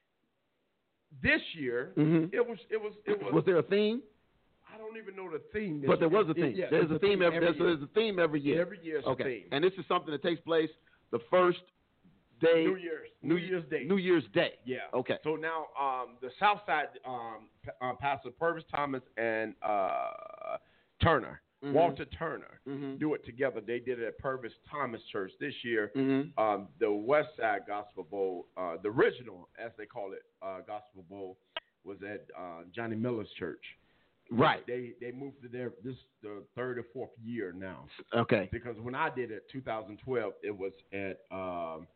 this year Mhm. it was it was it was. Was there a theme? I don't even know the theme. This But there year. was a theme. Yeah, there's a theme every, there's, year. there's a theme every year. Every year is okay. a theme. And this is something that takes place the first day. New Year's. New, Year's Day. New Year's Day. Yeah. Okay. So now um, the Southside um, P- uh, Pastor Purvis Thomas and uh, Turner, Mhm. Walter Turner, Mhm. do it together. They did it at Purvis Thomas Church this year. Mhm. Um, the West Side Gospel Bowl, uh, the original, as they call it, uh, Gospel Bowl, was at uh, Johnny Miller's church. Right. They they moved to there. This is the third or fourth year now. Okay. Because when I did it, twenty twelve, it was at um,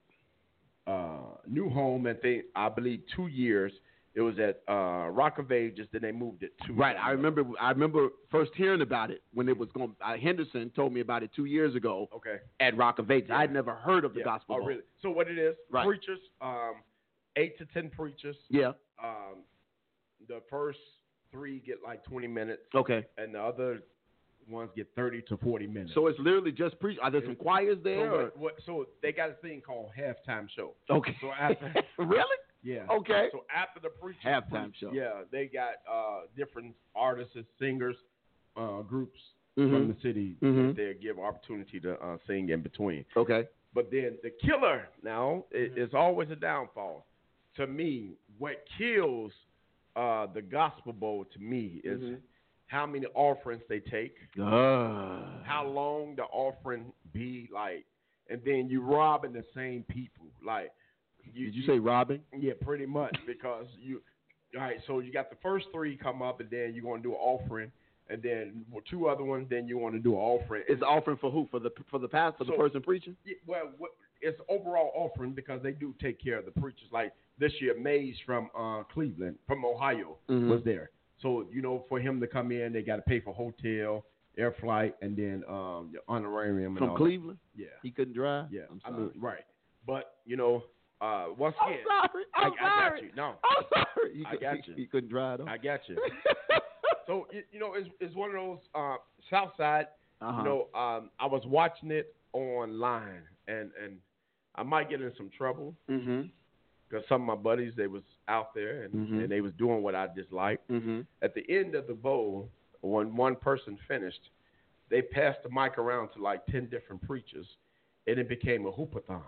uh, New Home, and they, I believe, two years. It was at uh, Rock of Ages. Then they moved it to Right. I remember. I remember first hearing about it when it was going. Uh, Henderson told me about it two years ago Okay. at Rock of Ages. Yeah. I had never heard of the Yeah. Gospel Oh, Bowl. really? So what it is? Right. Preachers, um, eight to ten preachers. Yeah. Um, the first three get like twenty minutes, Okay. and the other ones get thirty to forty minutes. So it's literally just preach. Are there some choirs so, there? or- what, what, so they got a thing called halftime show. Okay. So after, really? yeah. Okay. So after the preachers Halftime preach, show. yeah, they got uh, different artists, singers, uh, groups Mhm. from the city Mhm. that they give opportunity to uh, sing in between. Okay. But then the killer now Mm-hmm. is always a downfall. To me, what kills uh, the Gospel Bowl to me is Mhm. how many offerings they take, Uh, how long the offering be, like, and then you robbing the same people. Like, you, did you say robbing? Yeah, pretty much, because you. All right, so you got the first three come up, and then you're going to do an offering, and then two other ones, then you want to do an offering. It's offering for who? For the for the pastor, for the So- person preaching? Yeah, well, what, it's overall offering because they do take care of the preachers. Like this year, Mays from uh, Cleveland, from Ohio, Mhm. was there. So, you know, for him to come in, they got to pay for hotel, air flight, and then um, the honorarium. And From all Cleveland? That. Yeah. He couldn't drive? Yeah. I'm I sorry. mean, right. But, you know, uh, once I'm again, sorry. I, I'm I got sorry. you. No, I'm sorry. He I could- got he- you. He couldn't drive, though? I got you. So, you, you know, it's, it's one of those uh, South Side. Uh-huh. You know, um, I was watching it online, and, and I might get in some trouble Mm-hmm. because some of my buddies, they was out there, and, Mhm. and they was doing what I disliked. Mm-hmm. At the end of the bowl, when one person finished, they passed the mic around to like ten different preachers, and it became a hoopathon.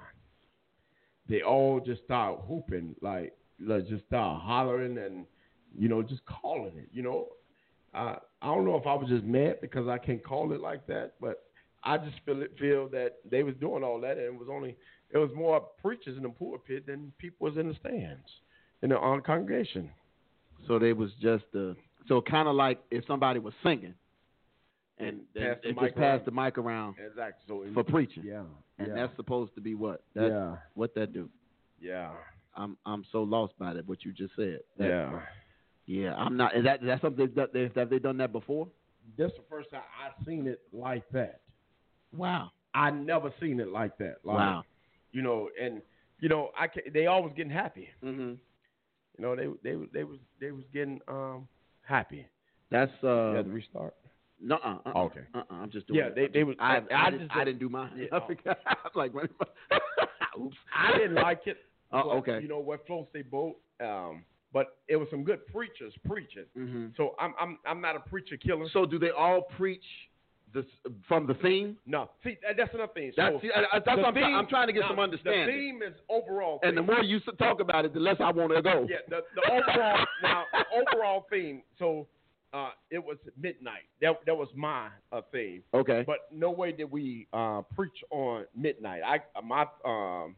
They all just started hooping, like, like just started hollering and, you know, just calling it, you know. Uh, I don't know if I was just mad because I can't call it like that, but I just feel it, feel that they was doing all that, and it was only it was more preachers in the pulpit than people was in the stands in the on congregation. So they was just, uh, so kind of like if somebody was singing and, and Pass the it mic just passed around. the mic around Exactly. So for preaching. yeah, And yeah, that's supposed to be what? That, yeah, What that do? yeah, I'm I'm so lost by that, what you just said. That- yeah. Yeah, I'm not. Is that is that something that they, have they done that before? That's the first time I seen it like that. Wow. I never seen it like that. Like, Wow. You know, and you know, I can, they always getting happy. Mm-hmm. You know, they they they was they was getting um happy. That's You uh. had to restart. No. Uh. uh Okay. Uh. uh I'm just doing. Yeah, it. they- they was- I, I I, just didn't, don't- I didn't do mine. Yeah, I oh. forgot. I was like, what? Oops. I didn't like it. Oh, but, okay. You know what floats they boat. Um, but it was some good preachers preaching. Mm-hmm. So I'm I'm I'm not a preacher killer. So do they all preach this from the theme? No, see that, that's another thing. That's so see, I- I- that's the what I'm, try- theme- I'm trying to get now, some understanding. The theme is overall. And the theme. more you s- talk about it, the less I want to go. Yeah, the, the overall now the overall theme. So uh, it was midnight. That that was my uh, theme. Okay. But no way did we uh, preach on midnight. I my um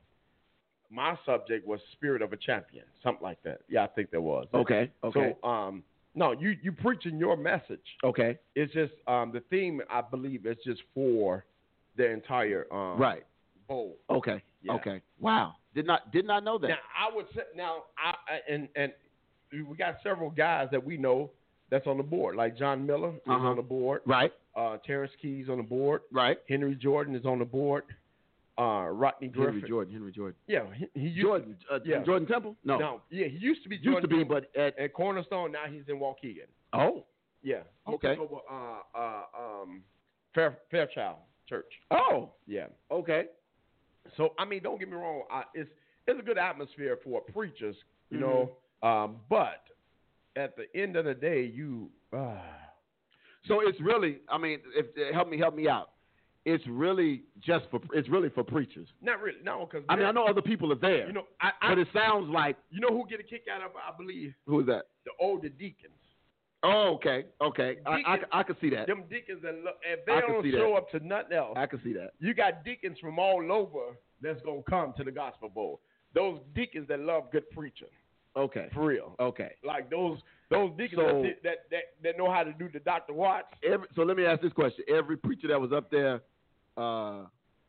my subject was spirit of a champion, something like that. Yeah, I think there was. Okay. Okay. So um no, you you preaching your message. okay. It's just um the theme I believe is just for the entire um Right. bowl. Okay. Yeah. Okay. Wow. Did not did not know that. Now I would say now I I- and and we got several guys that we know that's on the board, like John Miller is Uh-huh. on the board. Right. Uh, Terrence Keys on the board. Right. Henry Jordan is on the board. Uh, Rodney Griffin. Henry Jordan. Henry Jordan. Yeah, he, he used Jordan. Uh, yeah. Jordan Temple. No. No, yeah, he used to be Used Jordan to be, Temple but at at Cornerstone. Now he's in Waukegan. oh Yeah. He Okay. took over uh, uh, um, Fair, Fairchild Church. oh Yeah. okay. So I mean, don't get me wrong. I, it's it's a good atmosphere for preachers, you Mhm. know. Um, but at the end of the day, you. Uh, So it's really, I mean, if help me help me out. It's really just for it's really for preachers. not really. No, because I mean, I know other people are there, You know, I, I but it sounds like you know who get a kick out of it, I believe who is that? the older deacons. Oh, okay, okay. I, I, Deacons- I can see that. Them deacons that look, if they I can don't see show that. up to nothing else, I can see that. you got deacons from all over that's gonna come to the gospel bowl. Those deacons that love good preaching, Okay, for real. okay. Like those those deacons So- that, that that that know how to do the Doctor Watts. Every, so let me ask this question: every preacher that was up there, uh,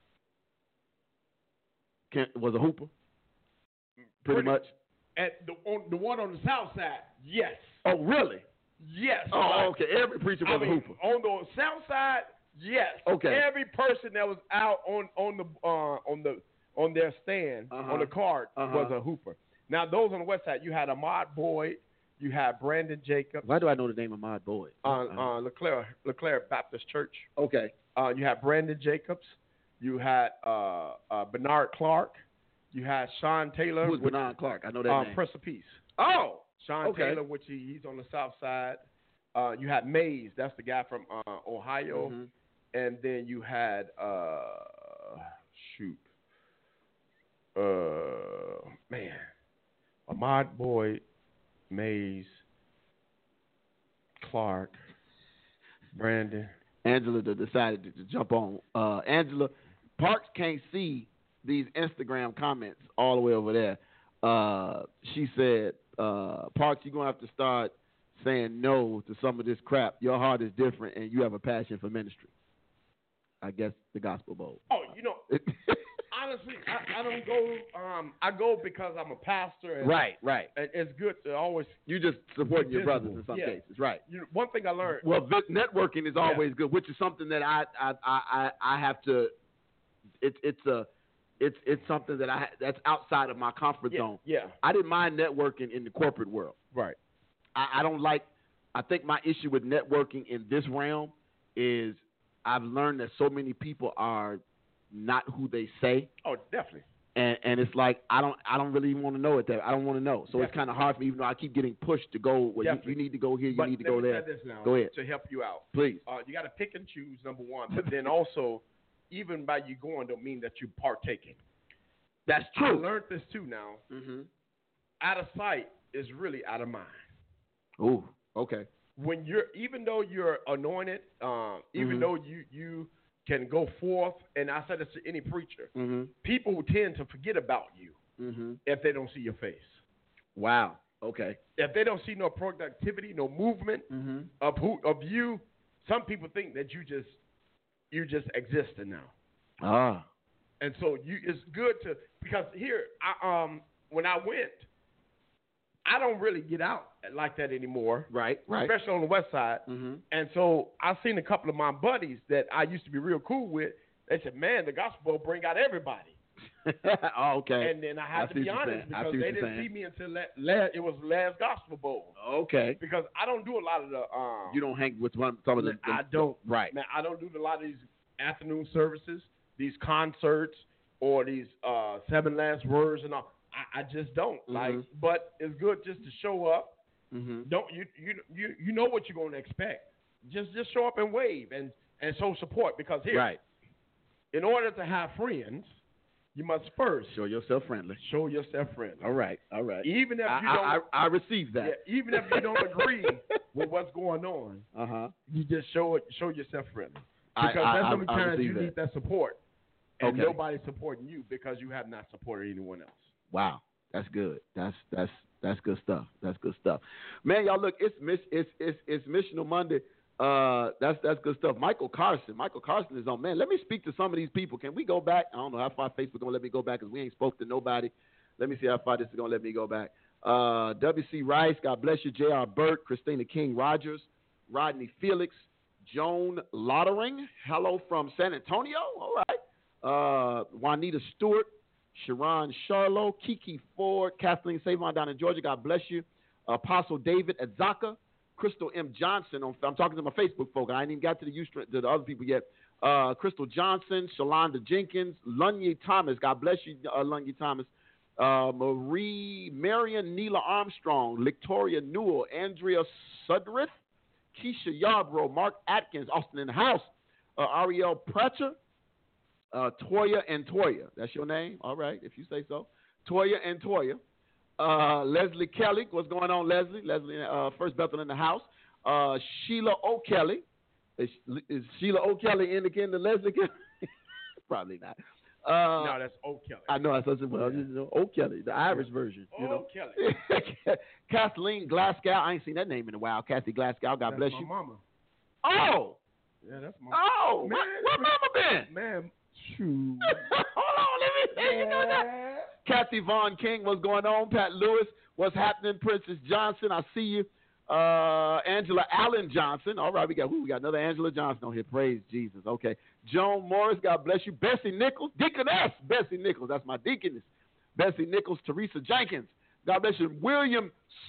can, was a hooper, pretty, Pretty- much. At the on, the one on the south side, yes, Oh, really? yes. Oh, Like, okay. Every preacher I was a mean, hooper. on the south side, yes. Okay. Every person that was out on on the uh, on the on their stand Uh-huh. on the card Uh-huh. was a hooper. Now those on the west side, you had Ahmad Boyd, you had Brandon Jacobs, Why do I know the name of my boy? uh, uh, Leclerc Leclerc Baptist Church. Okay. Uh, you had Brandon Jacobs, you had uh, uh, Bernard Clark, you had Sean Taylor, Who's which- Bernard Clark? I know that um, name. Prince of Peace. Oh, Sean Okay. Taylor, which he, he's on the south side. Uh, you had Mays, that's the guy from uh, Ohio. Mhm. And then you had uh, shoot, uh, man, Ahmad Boyd, Mays, Clark, Brandon. Angela d- decided to, to jump on. Uh, Angela, Parks can't see these Instagram comments all the way over there. Uh, she said, uh, Parks, you're going to have to start saying no to some of this crap. Your heart is different, and you have a passion for ministry. I guess the Gospel Bowl. Oh, you know, honestly, I, I don't go. Um, I go because I'm a pastor. And, right, right. and it's good to always. You just supporting your Visible. brothers in some Yeah. cases, right? You know, one thing I learned. Well, vi- networking is always good, which is something that I I I, I I have to. It's it's a it's it's something that I that's outside of my comfort yeah, zone. yeah, I didn't mind networking in the corporate world. right. I, I don't like. I think my issue with networking in this realm is I've learned that so many people are not who they say, Oh, definitely. and and it's like I don't I don't really want to know it. That I don't want to know. So it's Definitely. kind of hard for me, even though I keep getting pushed to go. Well, you, Definitely. you need to go here. You But need to let go me there. say this now Go ahead. to help you out. Please. Uh, you got to pick and choose, number one. But then also, even by you going, don't mean that you're partaking. That's I true. learned this too now. Mm-hmm. Out of sight is really out of mind. Ooh. Okay. When you're, even though you're anointed, um, even Mhm. though you you can go forth, and I said this to any preacher, Mm-hmm. people tend to forget about you Mm-hmm. if they don't see your face. Wow. Okay. If they don't see no productivity, no movement Mm-hmm. of who of you, some people think that you just you just existing now. Ah. And so you, it's good to, because here, I, um, when I went, I don't really get out like that anymore, Right. Right. especially on the west side. Mm-hmm. And so I've seen a couple of my buddies that I used to be real cool with. They said, "Man, the gospel will bring out everybody." oh, okay. And then I had I to see be what you're honest saying. I because see what they you're didn't saying. see me until la- la- it was last gospel bowl. Okay. Because I don't do a lot of the. Um, You don't hang with one, some of the. the I don't. Right. Man, I don't do a lot of these afternoon services, these concerts, or these uh, seven last words and all. I, I just don't like. Mhm. But it's good just to show up. Mm-hmm. Don't you you you you know what you're going to expect. Just just show up and wave and and show support, because here, Right. in order to have friends, you must first Show yourself friendly. show yourself friendly. All right. All right. Even if I, you don't, I, I, I received that. yeah, even if you don't agree with what's going on, Uh huh. you just show it, show yourself friendly. I- Because I- that's I- how many I times you receive need that support, and Okay. nobody's supporting you because you have not supported anyone else. Wow, that's good. That's that's that's good stuff. That's good stuff, man. Y'all look, it's miss it's it's it's Missional Monday. Uh, that's that's good stuff. Michael Carson. Michael Carson is on. Man, let me speak to some of these people. Can we go back? I don't know how far Facebook gonna let me go back because we ain't spoke to nobody. Let me see how far this is gonna let me go back. Uh, W C Rice, God bless you. J R Burt, Christina King Rogers, Rodney Felix, Joan Lottering. Hello from San Antonio. All right. Uh, Juanita Stewart, Sharon Charlo, Kiki Ford, Kathleen Savon down in Georgia. God bless you. Apostle David Adzaka. Crystal M. Johnson. On, I'm talking to my Facebook folk. I ain't even got to the, to the other people yet. Uh, Crystal Johnson, Shalonda Jenkins, Lunya Thomas. God bless you, uh, Lunya Thomas. Uh, Marie, Marion Neela Armstrong, Victoria Newell, Andrea Sudrith, Keisha Yarbrough, Mark Atkins, Austin in the house, uh, Ariel Pratcher, uh, Toya and Toya. That's your name? All right, if you say so. Toya and Toya. Uh, Leslie Kelly, what's going on, Leslie? Leslie, uh, First Bethel in the house. Uh, Sheila O'Kelly. Is, is Sheila O'Kelly indicating to Leslie Kelly? Probably not. Uh, no, that's O'Kelly. I know. I said, well, you know, O'Kelly, the Irish version. You know? O'Kelly. Kathleen Glasgow. I ain't seen that name in a while. Kathy Glasgow. God that's bless my you. Mama. Oh. Yeah, that's my. Oh. Man, Where, where Mama been? Man, shoot. Hold on. Let me see. You know that. Kathy Vaughn King, what's going on? Pat Lewis, what's happening? Princess Johnson, I see you. Uh, Angela Allen Johnson. All right, we got who? We got another Angela Johnson on here. Praise Jesus. Okay. Joan Morris, God bless you. Bessie Nichols, Deaconess. Bessie Nichols, that's my deaconess. Bessie Nichols, Teresa Jenkins. God bless you. William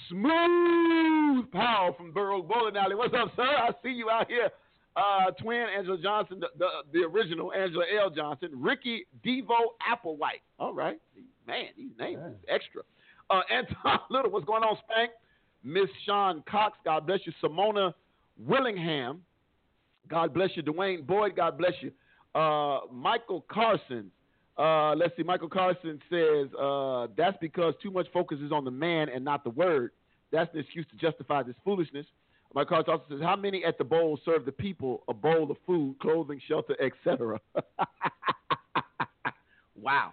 Smooth Powell from Borough Bowling Alley. What's up, sir? I see you out here. Uh, twin Angela Johnson, the, the, the original Angela L. Johnson. Ricky Devo Applewhite. All right. Man, these names is extra. Uh, Anton Little, what's going on, Spank? Miss Sean Cox, God bless you. Simona Willingham, God bless you. Dwayne Boyd, God bless you. Uh, Michael Carson, uh, let's see. Michael Carson says uh, that's because too much focus is on the man and not the word. That's an excuse to justify this foolishness. Michael Carson also says, how many at the bowl serve the people a bowl of food, clothing, shelter, et cetera? Wow.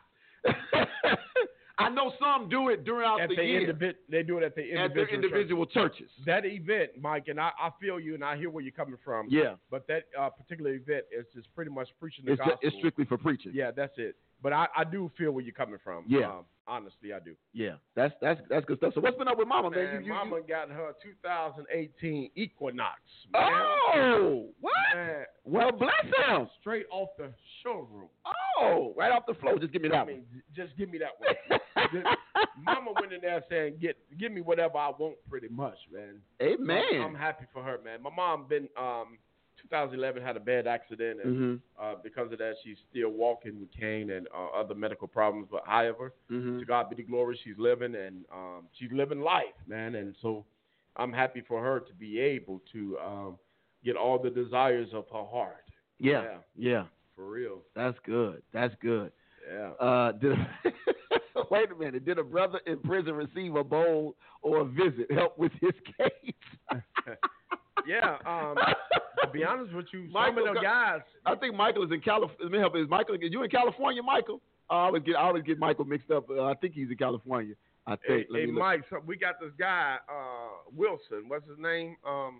I know some do it throughout at the, the year. Indivi- they do it at the individual, at their individual churches. churches. That event, Mike, and I, I feel you, and I hear where you're coming from. Yeah. But that uh, particular event is just pretty much preaching the it's, gospel. It's strictly for preaching. Yeah, that's it. But I, I do feel where you're coming from. Yeah. Um, honestly, I do. Yeah, that's that's that's good stuff. So what's been up with Mama, man? Man, You, you, Mama you... got her two thousand eighteen Equinox. Man. Oh, what? Man. Well, bless him. Straight off the showroom. Oh, right off the floor. Just give me that I mean, one. Just give me that one. Just, Mama went in there saying, "Get, give me whatever I want," pretty much, man. Amen. So I'm, I'm happy for her, man. My mom been um, twenty eleven had a bad accident, and mm-hmm. uh, because of that, she's still walking with cane and uh, other medical problems. But however, mm-hmm. to God be the glory, she's living, and um, she's living life, man. And so I'm happy for her to be able to um, get all the desires of her heart. Yeah, yeah, yeah. For real. That's good. That's good. Yeah. Uh, did wait a minute. Did a brother in prison receive a bowl or a visit help with his case? Yeah. Um, to be honest with you, Michael, some of the guys. I think Michael is in California. Let me help. Is Michael? Are you in California, Michael? Uh, I always get I always get Michael mixed up. Uh, I think he's in California. I think. Hey, Let hey me look. Mike, so we got this guy uh, Wilson. What's his name? Um,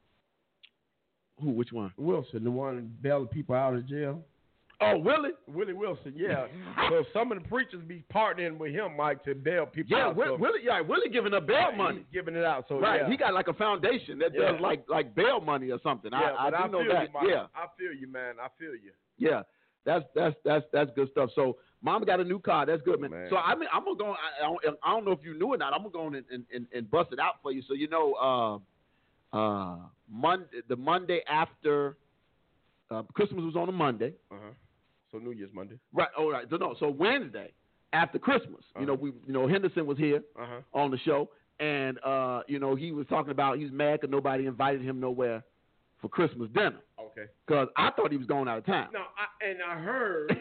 Who? Which one? Wilson, the one bailing people out of jail. Oh, Willie? Willie Wilson, yeah. So some of the preachers be partnering with him, Mike, to bail people Yeah, out. Will, So, Willie. Yeah, Willie giving up bail yeah, money. he's giving it out. So Right, yeah. he got like a foundation that Yeah. does like like bail money or something. Yeah, I, but I I do know feel that. you, Mike. Yeah, I feel you, man. I feel you. yeah. That's that's that's that's good stuff. So, Mom got a new car. That's good, man. Man. So, I mean, I'm gonna go. I, I, don't, I don't know if you knew or not. I'm gonna go and, and, and, and bust it out for you. So, you know, uh, uh, Monday, the Monday after uh, Christmas was on a Monday. Uh huh. So New Year's Monday. Right. All right. So no. So Wednesday after Christmas, Uh-huh. you know, we, you know, Henderson was here Uh huh. on the show, and uh, you know, he was talking about he's mad because nobody invited him nowhere for Christmas dinner. Okay. Because I thought he was going out of town. No, I, and I heard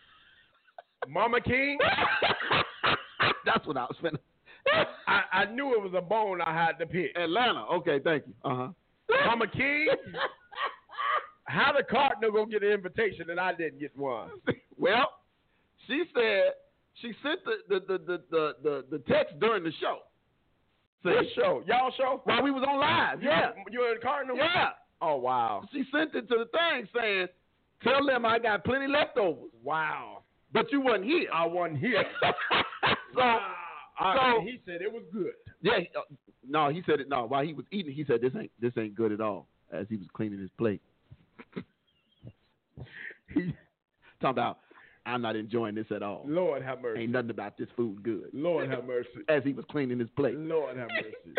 Mama King. That's what I was finna. I, I knew it was a bone I had to pick. Atlanta. Okay, thank you. Uh huh. Mama King. How the Cardinal gonna get an invitation and I didn't get one? Well, she said she sent the the the the the, the, the text during the show. What show? Y'all show? While we was on live. Yeah. You, you in Cardinal? Yeah. Oh, wow. She sent it to the thing saying, tell them I got plenty leftovers. Wow. But you wasn't here. I wasn't here. so, wow. I, so he said it was good. Yeah, uh, no, he said it. No, while he was eating, he said this ain't this ain't good at all. As he was cleaning his plate, he talking about I'm not enjoying this at all. Lord have mercy. Ain't nothing about this food good. Lord have mercy. As he was cleaning his plate. Lord have mercy.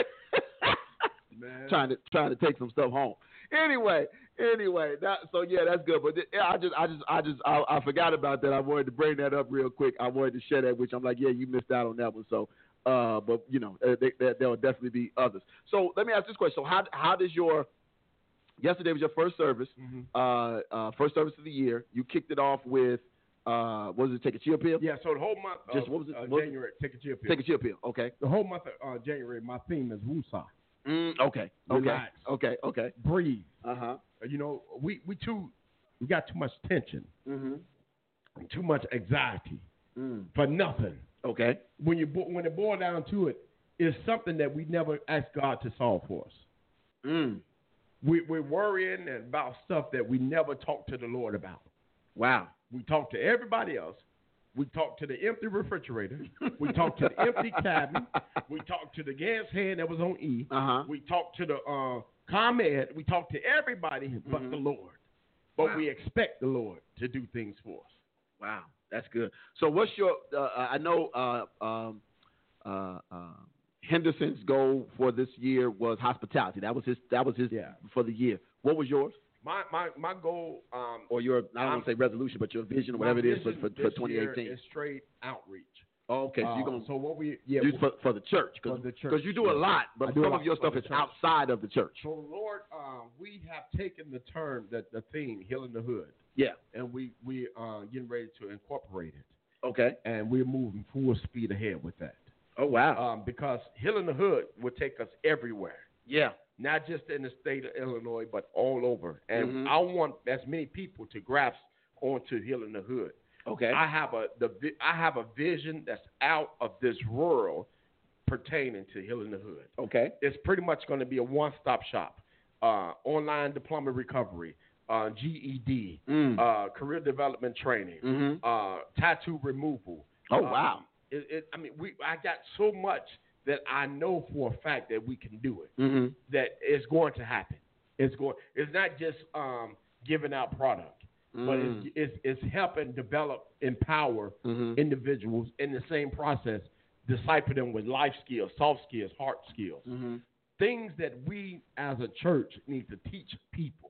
Man. Trying to trying to take some stuff home. Anyway, anyway, that so yeah, that's good. But th- I just I just I just I, I forgot about that. I wanted to bring that up real quick. I wanted to share that with you. I'm like, yeah, you missed out on that one. So, uh, but you know, uh, they, they, there will definitely be others. So let me ask this question. So how how does your yesterday was your first service, mm-hmm. uh, uh, first service of the year. You kicked it off with uh, what was it? Take a chill pill. Yeah. So the whole month, Just of, what was it? Uh, what January, take a chill pill. Take a chill pill. Okay. The whole month of uh, January, my theme is woosah. Mm, okay. Okay. Relax. Okay. Okay. Breathe. Uh huh. You know, we we too we got too much tension, Mm-hmm. and too much anxiety Mm. for nothing. Okay. When you bo- when it boils down to it, it's something that we never asked God to solve for us. Mm. We, we're worrying about stuff that we never talked to the Lord about. Wow. We talk to everybody else. We talk to the empty refrigerator. We talk to the empty cabinet. We talk to the gas hand that was on E. Uh-huh. We talk to the uh, ComEd. We talk to everybody but Mhm. the Lord. But Wow. we expect the Lord to do things for us. Wow, that's good. So, what's your? Uh, I know uh, um, uh, uh, Henderson's goal for this year was hospitality. That was his. That was his Yeah. for the year. What was yours, My my my goal. Um, or your? I don't want to say resolution, but your vision, or whatever it is for for, for twenty eighteen. Is straight outreach. Oh, okay, so Uh, you're gonna so what we yeah. use for, for the church For because the church, you do a yeah. lot, but I do a some lot of your for stuff the is church. outside of the church. So Lord, um, we have taken the term that the theme healing the hood, Yeah. and we we uh getting ready to incorporate it, Okay. and we're moving full speed ahead with that. Oh wow. Um, because healing the hood will take us everywhere, yeah. not just in the state of Illinois, but all over. And Mhm. I want as many people to grasp onto healing the hood. Okay. I have a the vi- I have a vision that's out of this world pertaining to healing the hood. okay. It's pretty much going to be a one-stop shop. Uh, online diploma recovery, uh, G E D, Mm. uh, career development training, Mhm. uh, tattoo removal. Oh Um, wow. It, it, I mean, we I got so much that I know for a fact that we can do it. Mhm. That it's going to happen. It's going. It's not just um, giving out product, but Mm. it's, it's it's helping develop, empower Mhm. individuals in the same process, disciple them with life skills, soft skills, heart skills, Mhm. things that we as a church need to teach people.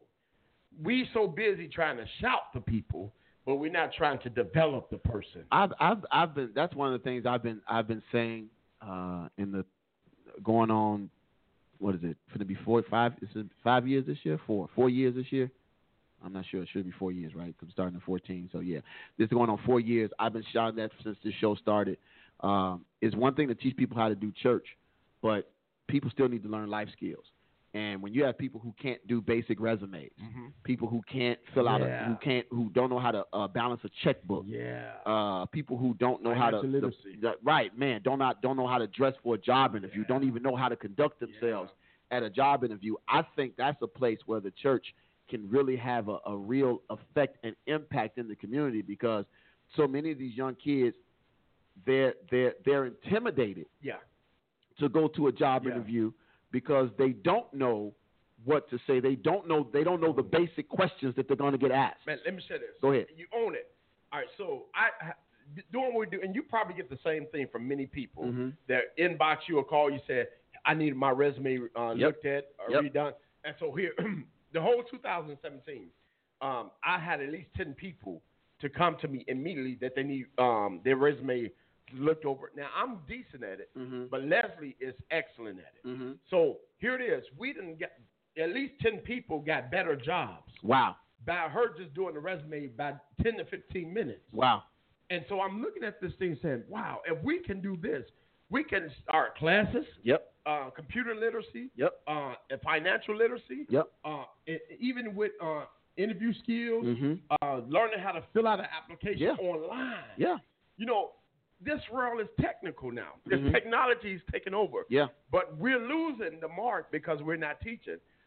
We so busy trying to shout to people, but we're not trying to develop the person. I've I've I've been. That's one of the things I've been I've been saying uh, in the going on. What is it? Going to be four, five? Is it five years this year? Four, four years this year? I'm not sure. It should be four years, right? Because starting at fourteen. So yeah, this is going on four years. I've been shouting that since this show started. Um, it's one thing to teach people how to do church, but people still need to learn life skills. And when you have people who can't do basic resumes, Mm-hmm. people who can't fill out, a, Yeah. who can't, who don't know how to uh, balance a checkbook, Yeah. uh, people who don't know how to, Financial literacy. the- the- right, man, don't not don't know how to dress for a job interview, Yeah. don't even know how to conduct themselves at a job interview. I think that's a place where the church can really have a, a real effect and impact in the community, because so many of these young kids, they're they're they're intimidated Yeah. to go to a job Yeah. interview because they don't know what to say. They don't know they don't know the basic questions that they're going to get asked. Man, let me say this. Go ahead. You own it. All right, so I I- doing what we do, and you probably get the same thing from many people Mhm. that inbox you or call you, say, I need my resume uh, Yep. looked at or Yep. redone. And so here, the whole two thousand seventeen, um, I had at least ten people to come to me immediately that they need um, their resume looked over. Now, I'm decent at it, Mhm. but Leslie is excellent at it. Mhm. So here it is. We didn't get at least ten people got better jobs Wow. by her just doing the resume by ten to fifteen minutes. Wow. And so I'm looking at this thing saying, wow, if we can do this, we can start classes, Yep. uh, computer literacy, Yep. uh, and financial literacy, Yep. uh, e- even with uh, interview skills, Mhm. uh, learning how to fill out an application Yeah. online. Yeah. You know, this world is technical now. This Mhm. technology is taking over. Yeah. But we're losing the mark because we're not teaching.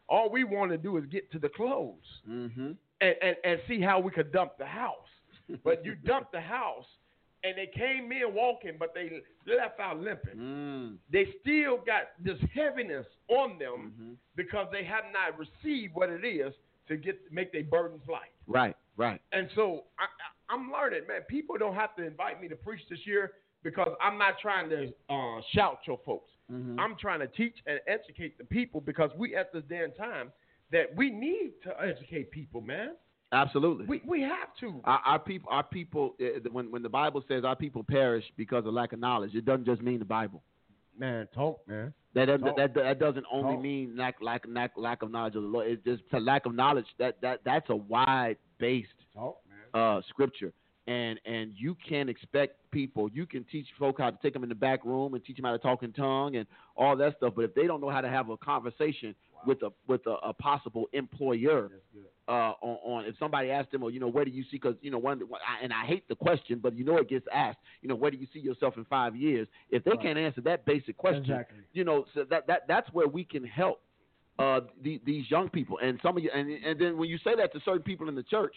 all we want to do is get to the clothes Mm-hmm. and, and, and see how we could dump the house. But you dump the house, and they came in walking, but they left out limping. Mm. They still got this heaviness on them Mm-hmm. because they have not received what it is to get make their burdens light. Right, right. And so I, I, I'm learning, man. People don't have to invite me to preach this year because I'm not trying to uh, shout your folks. Mm-hmm. I'm trying to teach and educate the people because we at this damn time that we need to educate people, man. Absolutely. We we have to. Our, our people, our people. uh, When when the Bible says our people perish because of lack of knowledge, it doesn't just mean the Bible. Man, talk, man. That doesn't, Talk. that, that doesn't only Talk. mean lack lack lack lack of knowledge of the Lord. It's just a lack of knowledge. That that that's a wide based Talk, man. uh, scripture, and and you can't expect people. You can teach folk how to take them in the back room and teach them how to talk in tongue and all that stuff. But if they don't know how to have a conversation wow. with a with a, a possible employer, uh, on, on if somebody asks them, or you know, where do you see? Because you know, one and I hate the question, but you know, it gets asked. You know, where do you see yourself in five years? If they right. can't answer that basic question, exactly. you know, so that that that's where we can help uh, the, these young people. And some of you, and and then when you say that to certain people in the church,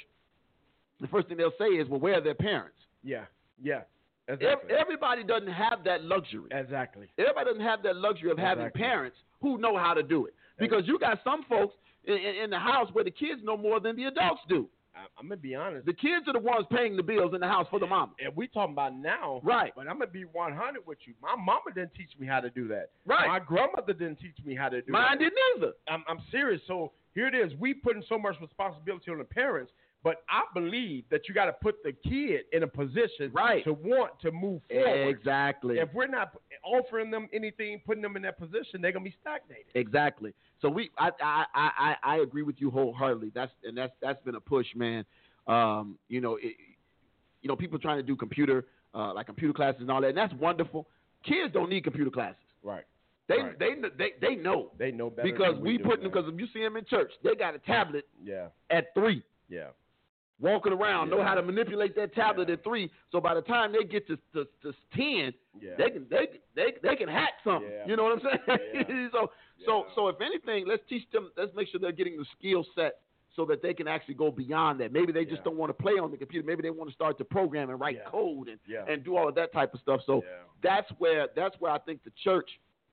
the first thing they'll say is, well, where are their parents? Yeah, yeah. Exactly. Everybody doesn't have that luxury. Exactly. Everybody doesn't have that luxury of exactly. having parents who know how to do it. Because you got some folks in, in, in the house where the kids know more than the adults do. I, I'm going to be honest. The kids are the ones paying the bills in the house for the mama. And we talking about now. Right. But I'm going to be one hundred with you. My mama didn't teach me how to do that. Right. My grandmother didn't teach me how to do Mine that. Mine didn't either. I'm, I'm serious. So here it is. We putting so much responsibility on the parents. But I believe that you got to put the kid in a position right. to want to move forward. Exactly. If we're not offering them anything, putting them in that position, they're gonna be stagnated. Exactly. So we, I, I, I, I agree with you wholeheartedly. That's and that's that's been a push, man. Um, you know, it, you know, people trying to do computer, uh, like computer classes and all that, and that's wonderful. Kids don't need computer classes. Right. They right. they they they know. They know better because than we, we do, put them because if you see them in church, they got a tablet. Yeah. At three. Yeah. Walking around, yeah. know how to manipulate that tablet yeah. at three. So by the time they get to to, to ten, yeah. they can they they they can hack something. Yeah. You know what I'm saying? Yeah. so yeah. so so if anything, let's teach them. Let's make sure they're getting the skill set so that they can actually go beyond that. Maybe they just yeah. don't want to play on the computer. Maybe they want to start to program and write yeah. code and yeah. and do all of that type of stuff. So yeah. that's where that's where I think the church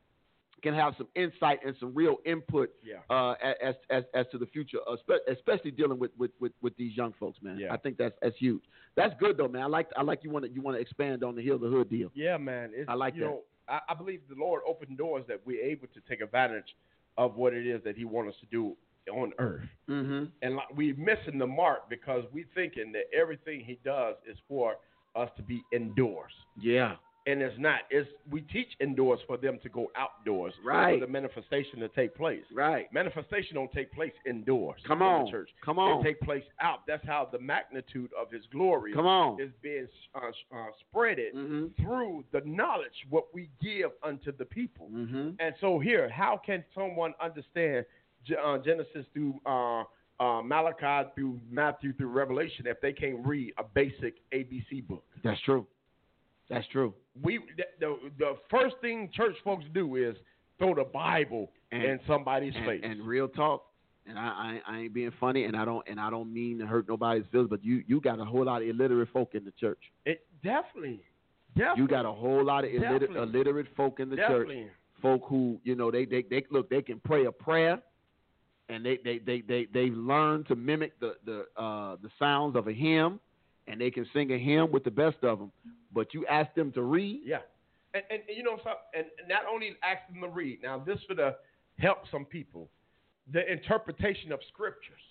can have some insight and some real input yeah. uh, as, as as to the future, especially dealing with, with, with, with these young folks, man. Yeah. I think that's that's huge. That's good though, man. I like I like you want to you want to expand on the Heal the Hood deal. Yeah, man. It's, I like you that. Know, I, I believe the Lord opened doors that we're able to take advantage of what it is that He wants us to do on earth. Mm-hmm. And like, we're missing the mark because we're thinking that everything He does is for us to be indoors. Yeah. And it's not. It's we teach indoors for them to go outdoors, right? For the manifestation to take place, right? Manifestation don't take place indoors. Come on, in the church. Come on, it take place out. That's how the magnitude of His glory, come on, is being uh, uh, spreaded mm-hmm. through the knowledge what we give unto the people. Mm-hmm. And so here, how can someone understand uh, Genesis through uh, uh, Malachi through Matthew through Revelation if they can't read a basic A B C book? That's true. That's true. We the, the the first thing church folks do is throw the Bible and, in somebody's and, face. And real talk, and I, I I ain't being funny, and I don't and I don't mean to hurt nobody's feelings, but you, you got a whole lot of illiterate folk in the church. It definitely, definitely. You got a whole lot of illiterate, illiterate folk in the definitely. church. Folk who you know they, they they look they can pray a prayer, and they they they they they've learned to mimic the the uh, the sounds of a hymn, and they can sing a hymn with the best of them. But you ask them to read. Yeah. And, and, and you know, so, and not only ask them to read. Now, this would uh, help some people. The interpretation of scriptures.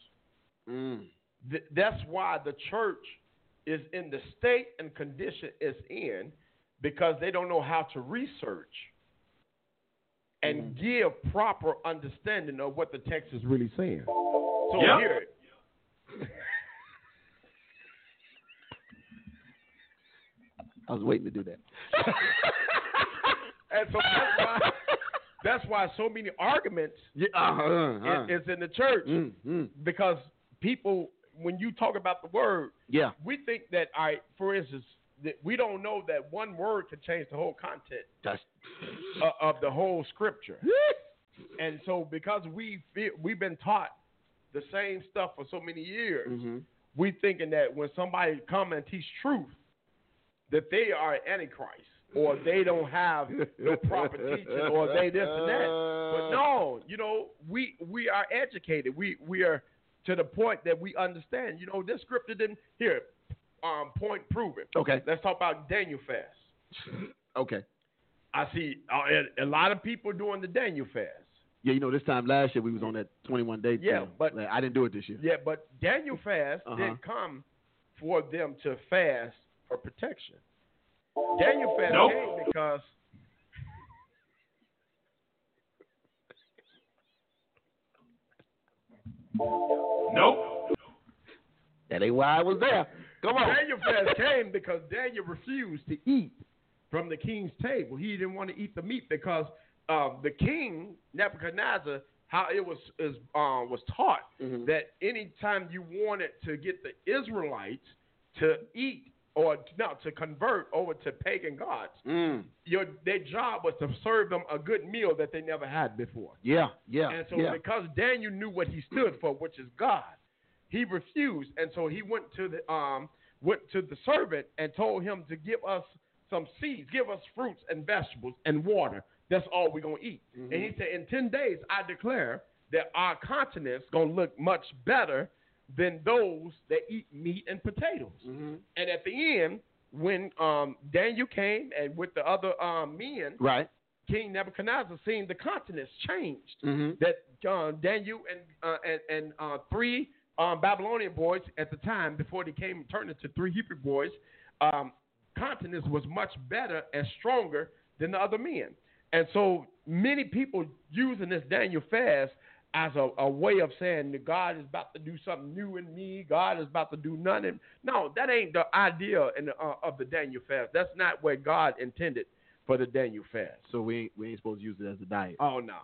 Mm. Th- that's why the church is in the state and condition it's in because they don't know how to research and Mm. give proper understanding of what the text is really saying. So yep. here. I was waiting to do that. And so that's why, that's why so many arguments yeah, uh, uh, is, is in the church mm, mm. because people, when you talk about the word, yeah, we think that, I, for instance, that we don't know that one word can change the whole content That's... of, of the whole scripture. And so because we feel, we've been taught the same stuff for so many years, Mm-hmm. we thinking that when somebody come and teach truth, that they are Antichrist, or they don't have no proper teaching, or they this and that. But no, you know, we we are educated. We we are to the point that we understand. You know, this scripture didn't here. Um, point proven. Okay. Let's talk about Daniel fast. Okay. I see uh, a lot of people doing the Daniel fast. Yeah, you know, this time last year we was on that twenty-one day. Yeah, thing. but Like, I didn't do it this year. Yeah, but Daniel fast Uh-huh. didn't come for them to fast for protection. Daniel fast Nope. came because Nope. That ain't why I was there. Come on. Daniel fast came because Daniel refused to eat from the king's table. He didn't want to eat the meat because um, the king Nebuchadnezzar, how it was is um, was taught Mhm. that anytime you wanted to get the Israelites to eat or no to convert over to pagan gods, Mm. your their job was to serve them a good meal that they never had before. Yeah, yeah, And so yeah. because Daniel knew what he stood for, which is God, he refused. And so he went to the um went to the servant and told him to give us some seeds, give us fruits and vegetables and water. That's all we're gonna eat. Mhm. And he said, in ten days I declare that our continent's gonna look much better than those that eat meat and potatoes. Mhm. And at the end, when um, Daniel came and with the other um, men, Right. King Nebuchadnezzar seen the continents changed. Mhm. That uh, Daniel and uh, and, and uh, three um, Babylonian boys at the time, before they came turned into three Hebrew boys, um, continents was much better and stronger than the other men. And so many people using this Daniel fast as a, a way of saying that God is about to do something new in me. God is about to do nothing. No, that ain't the idea in the, uh, of the Daniel fast. That's not what God intended for the Daniel fast. So we ain't we ain't supposed to use it as a diet. Oh no.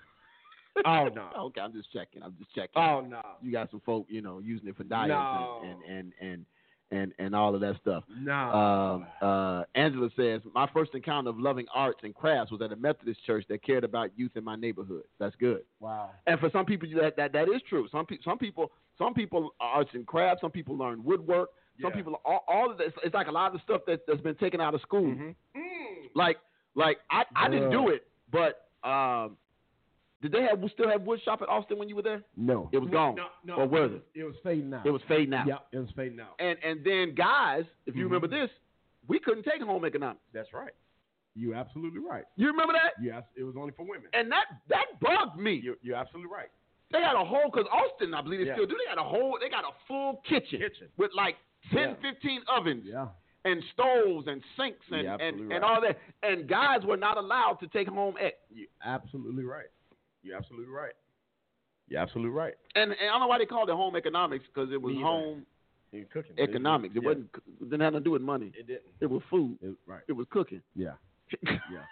Oh no. Okay, I'm just checking. I'm just checking. Oh no. You got some folk, you know, using it for diets No. and, and, and, and, and, and all of that stuff. No. Um, uh, Angela says, my first encounter of loving arts and crafts was at a Methodist church that cared about youth in my neighborhood. That's good. Wow. And for some people, that that, that is true. Some, pe- some people some people are arts and crafts. Some people learn woodwork. Some Yeah. people, all, all of this, it's like a lot of the stuff that, that's been taken out of school. Mm-hmm. Like, like I, I didn't Yeah. do it, but um, did they have still have wood shop at Austin when you were there? No. It was gone. No, no. Or was it? It was fading out. It was fading out. Yeah, it was fading out. And and then guys, if you Mhm. remember this, we couldn't take home economics. That's right. You're absolutely right. You remember that? Yes, it was only for women. And that that bugged me. You're, you're absolutely right. They had a whole, because Austin, I believe they Yeah. still do. They got a whole, they got a full kitchen, Kitchen. with like ten, Yeah. fifteen ovens Yeah. and stoves and sinks and, You're and, absolutely and right. all that. And guys were not allowed to take home ec. You're absolutely right. You're absolutely right. You're absolutely right. And, and I don't know why they called it home economics, because it was Me either. home In cooking. economics. It Yeah. wasn't, it didn't have nothing to do with money. It didn't. It was food. It, right. It was cooking. Yeah. Why Yeah.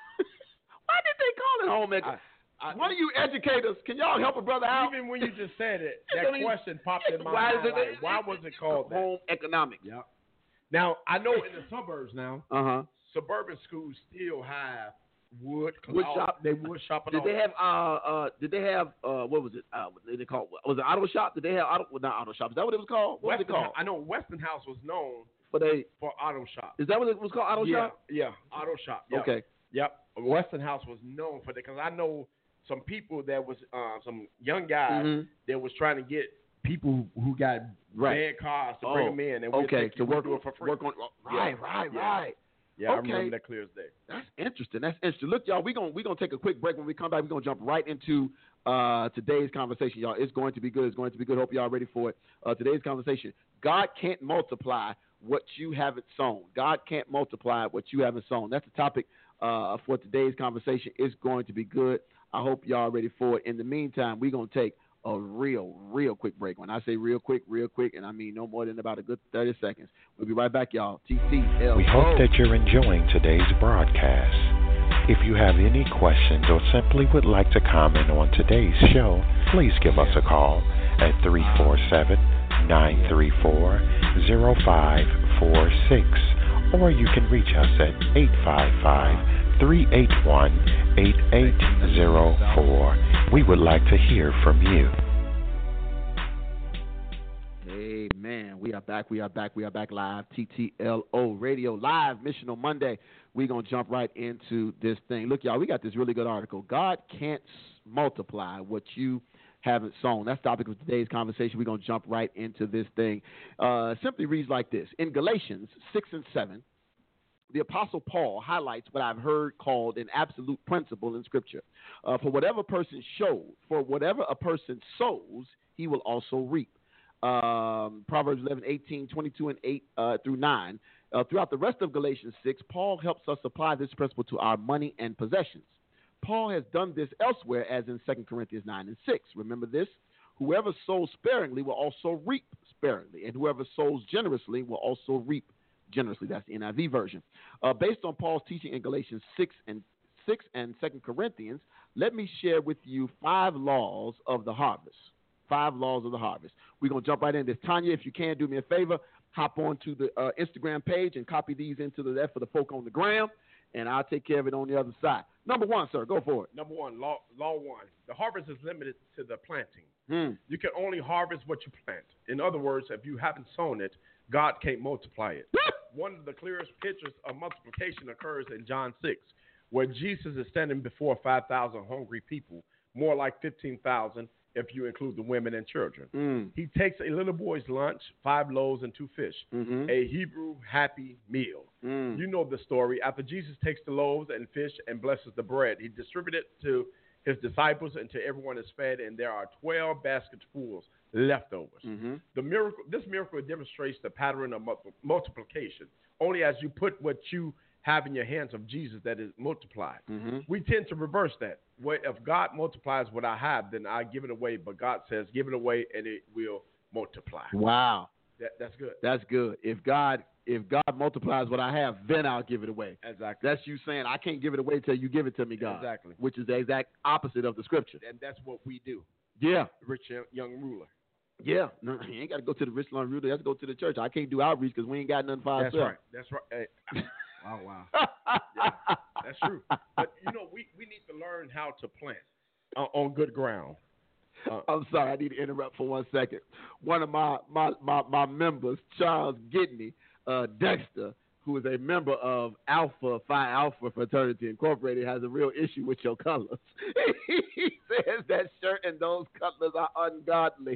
did they call it home economics? I, One of you educators, can y'all help a brother out? Even when you just said it, I that mean, question popped in my why mind. is it? Like, why was it called that? home economics? Yeah. Now I know in the suburbs now, Uh huh. suburban schools still have wood. 'cause Wood all- shop? They wood shop and Did all they that. have uh uh Did they have uh what was it? Uh, what did they call it? Was it auto shop? Did they have auto? Well, not auto shop. Is that what it was called? What was Weston, it called? I know Westinghouse was known For they? for auto shop. Is that what it was called? Auto yeah, shop? Yeah, auto shop. Yep. Okay. Yep. Westinghouse was known for that because I know some people that was uh, some young guys Mhm. that was trying to get people who got Right. bad cars to Oh, bring them in and we'll Okay. take To you, we'll work do it for free. Work on. Right. Yeah. Right. Yeah. Right. Yeah, I Okay. remember that clear as day. That's interesting. That's interesting. Look, y'all, we're going we gonna take a quick break. When we come back, we're going to jump right into uh, today's conversation, y'all. It's going to be good. It's going to be good. Hope y'all ready for it. Uh, today's conversation, God can't multiply what you haven't sown. God can't multiply what you haven't sown. That's the topic uh, for today's conversation. It's going to be good. I hope y'all ready for it. In the meantime, we're going to take a real, real quick break. When I say real quick, real quick, and I mean no more than about a good thirty seconds. We'll be right back, y'all. T C L. We hope that you're enjoying today's broadcast. If you have any questions or simply would like to comment on today's show, please give us a call at three four seven, nine three four, zero five four six, or you can reach us at eight five five, three eight one, eight eight zero four. We would like to hear from you. Amen. We are back. We are back. We are back live. T T L O Radio live Missional Monday. We're going to jump right into this thing. Look, y'all, we got this really good article. God can't multiply what you haven't sown. That's the topic of today's conversation. We're going to jump right into this thing. Uh, simply reads like this. In Galatians six and seven, the Apostle Paul highlights what I've heard called an absolute principle in Scripture. Uh, for whatever person shows, for whatever a person sows, he will also reap. Um, Proverbs eleven, eighteen, twenty-two, and eight uh, through nine. Uh, throughout the rest of Galatians six, Paul helps us apply this principle to our money and possessions. Paul has done this elsewhere, as in Second Corinthians nine and six. Remember this? Whoever sows sparingly will also reap sparingly, and whoever sows generously will also reap generously. That's the N I V version. Uh, based on Paul's teaching in Galatians six and six and Second Corinthians, let me share with you five laws of the harvest. Five laws of the harvest. We're going to jump right in this. Tanya, if you can, do me a favor. Hop on to the uh, Instagram page and copy these into the left for the folk on the gram, and I'll take care of it on the other side. Number one, sir, go for it. Number one, law, law one. The harvest is limited to the planting. Hmm. You can only harvest what you plant. In other words, if you haven't sown it, God can't multiply it. One of the clearest pictures of multiplication occurs in John six, where Jesus is standing before five thousand hungry people, more like fifteen thousand if you include the women and children. Mm. He takes a little boy's lunch, five loaves and two fish, Mm-hmm. a Hebrew happy meal. Mm. You know the story. After Jesus takes the loaves and fish and blesses the bread, he distributed it to his disciples until everyone is fed, and there are twelve basketfuls leftovers. Mm-hmm. The miracle, this miracle demonstrates the pattern of multiplication. Only as you put what you have in your hands of Jesus that is multiplied. Mm-hmm. We tend to reverse that. Where if God multiplies what I have, then I give it away. But God says, give it away, and it will multiply. Wow. That, that's good. That's good. If God if God multiplies what I have, then I'll give it away. Exactly. That's you saying I can't give it away until you give it to me, God. Exactly. Which is the exact opposite of the Scripture. And that's what we do. Yeah. Rich young ruler. Yeah. No, you ain't got to go to the rich young ruler. You have to go to the church. I can't do outreach because we ain't got nothing for That's ourselves. right. That's right. Hey. Wow, wow. Yeah, that's true. But, you know, we, we need to learn how to plant uh, on good ground. Uh, I'm sorry, I need to interrupt for one second. One of my my, my, my members, Charles Gidney, uh, Dexter, who is a member of Alpha Phi Alpha Fraternity Incorporated, has a real issue with your colors. He says that shirt and those colors are ungodly.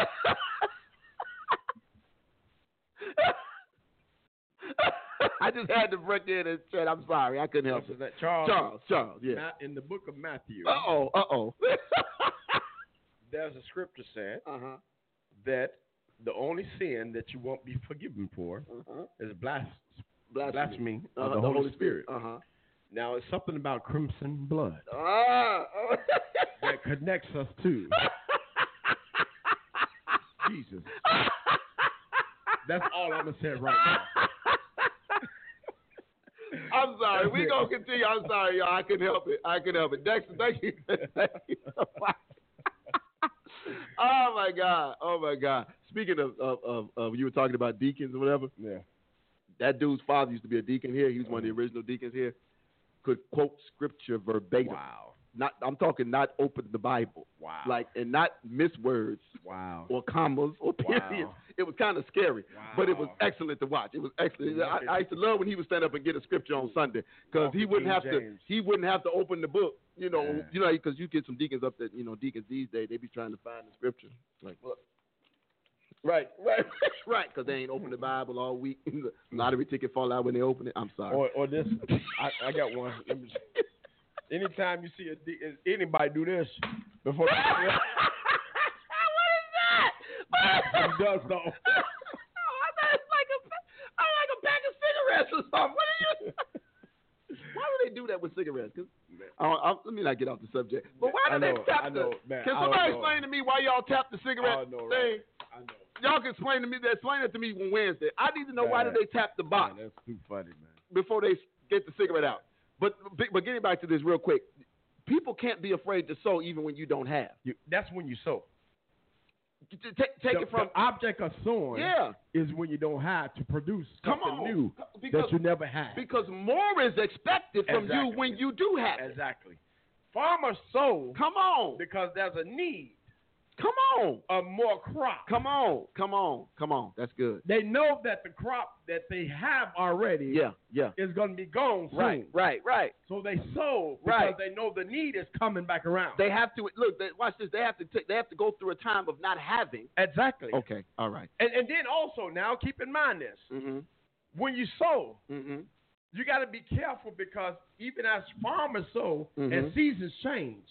I just had to break in and say, I'm sorry, I couldn't help it. That Charles, Charles, Charles, yeah. Matt, in the book of Matthew, Uh-oh, uh-oh. there's a scripture saying uh-huh. that the only sin that you won't be forgiven for Uh-huh. is blas- Blasphemy. blasphemy of Uh-huh, the, Holy, Spirit. Uh-huh. Now, it's something about crimson blood Ah. that connects us to Jesus. That's all I'm going to say right now. I'm sorry. We're going to continue. I'm sorry, y'all. I couldn't help it. I couldn't help it. Dexter, thank you. Thank you. Oh, my God. Oh, my God. Speaking of, of, of, of, you were talking about deacons or whatever. Yeah. That dude's father used to be a deacon here. He was one of the original deacons here. Could quote scripture verbatim. Wow. Not, I'm talking not open the Bible. Wow. Like, and not miss words. Wow. Or commas or periods. Wow. It was kind of scary, Wow. but it was excellent to watch. It was excellent. I, I used to love when he would stand up and get a scripture on Sunday because he wouldn't King have James. to. He wouldn't have to open the book. You know, Yeah. you know, because you get some deacons up that you know deacons these days they be trying to find the scripture. Like, look. Right, right, right, because they ain't opened the Bible all week. Lottery ticket fall out when they open it. I'm sorry. Or, or this, I, I got one. Let me just, anytime you see a de- anybody do this before, what is that? he does though. I thought it's like a, I like a pack of cigarettes or something. What are you? Why do they do that with cigarettes? 'Cause I don't, I, let me not get off the subject. But why do I they know, tap I know, the? man, Can I don't somebody know. explain to me why y'all tap the cigarette I know, thing? right? I know. Y'all can explain to me that. Explain it to me on Wednesday. I need to know why do Man. they tap the box Man, that's too funny, man. before they get the cigarette out. But but getting back to this real quick, people can't be afraid to sow even when you don't have. You, that's when you sow. Take, take the, it from the object of sowing. Yeah. Is when you don't have to produce Come something on. new Because- that you never had. because more is expected from Exactly. you when you do have it. Exactly. Farmers sow Come on. because there's a need Come on. of more crop. Come on. Come on. Come on. That's good. They know that the crop that they have already Yeah. Yeah. is going to be gone soon. Right. Right. Right. So they sow because Right. they know the need is coming back around. They have to look. They, watch this. They have to. Take, they have to go through a time of not having. exactly. Okay. All right. And, and then also now keep in mind this. Mm-hmm. When you sow, Mm-hmm. you got to be careful because even as farmers sow Mhm. and seasons change,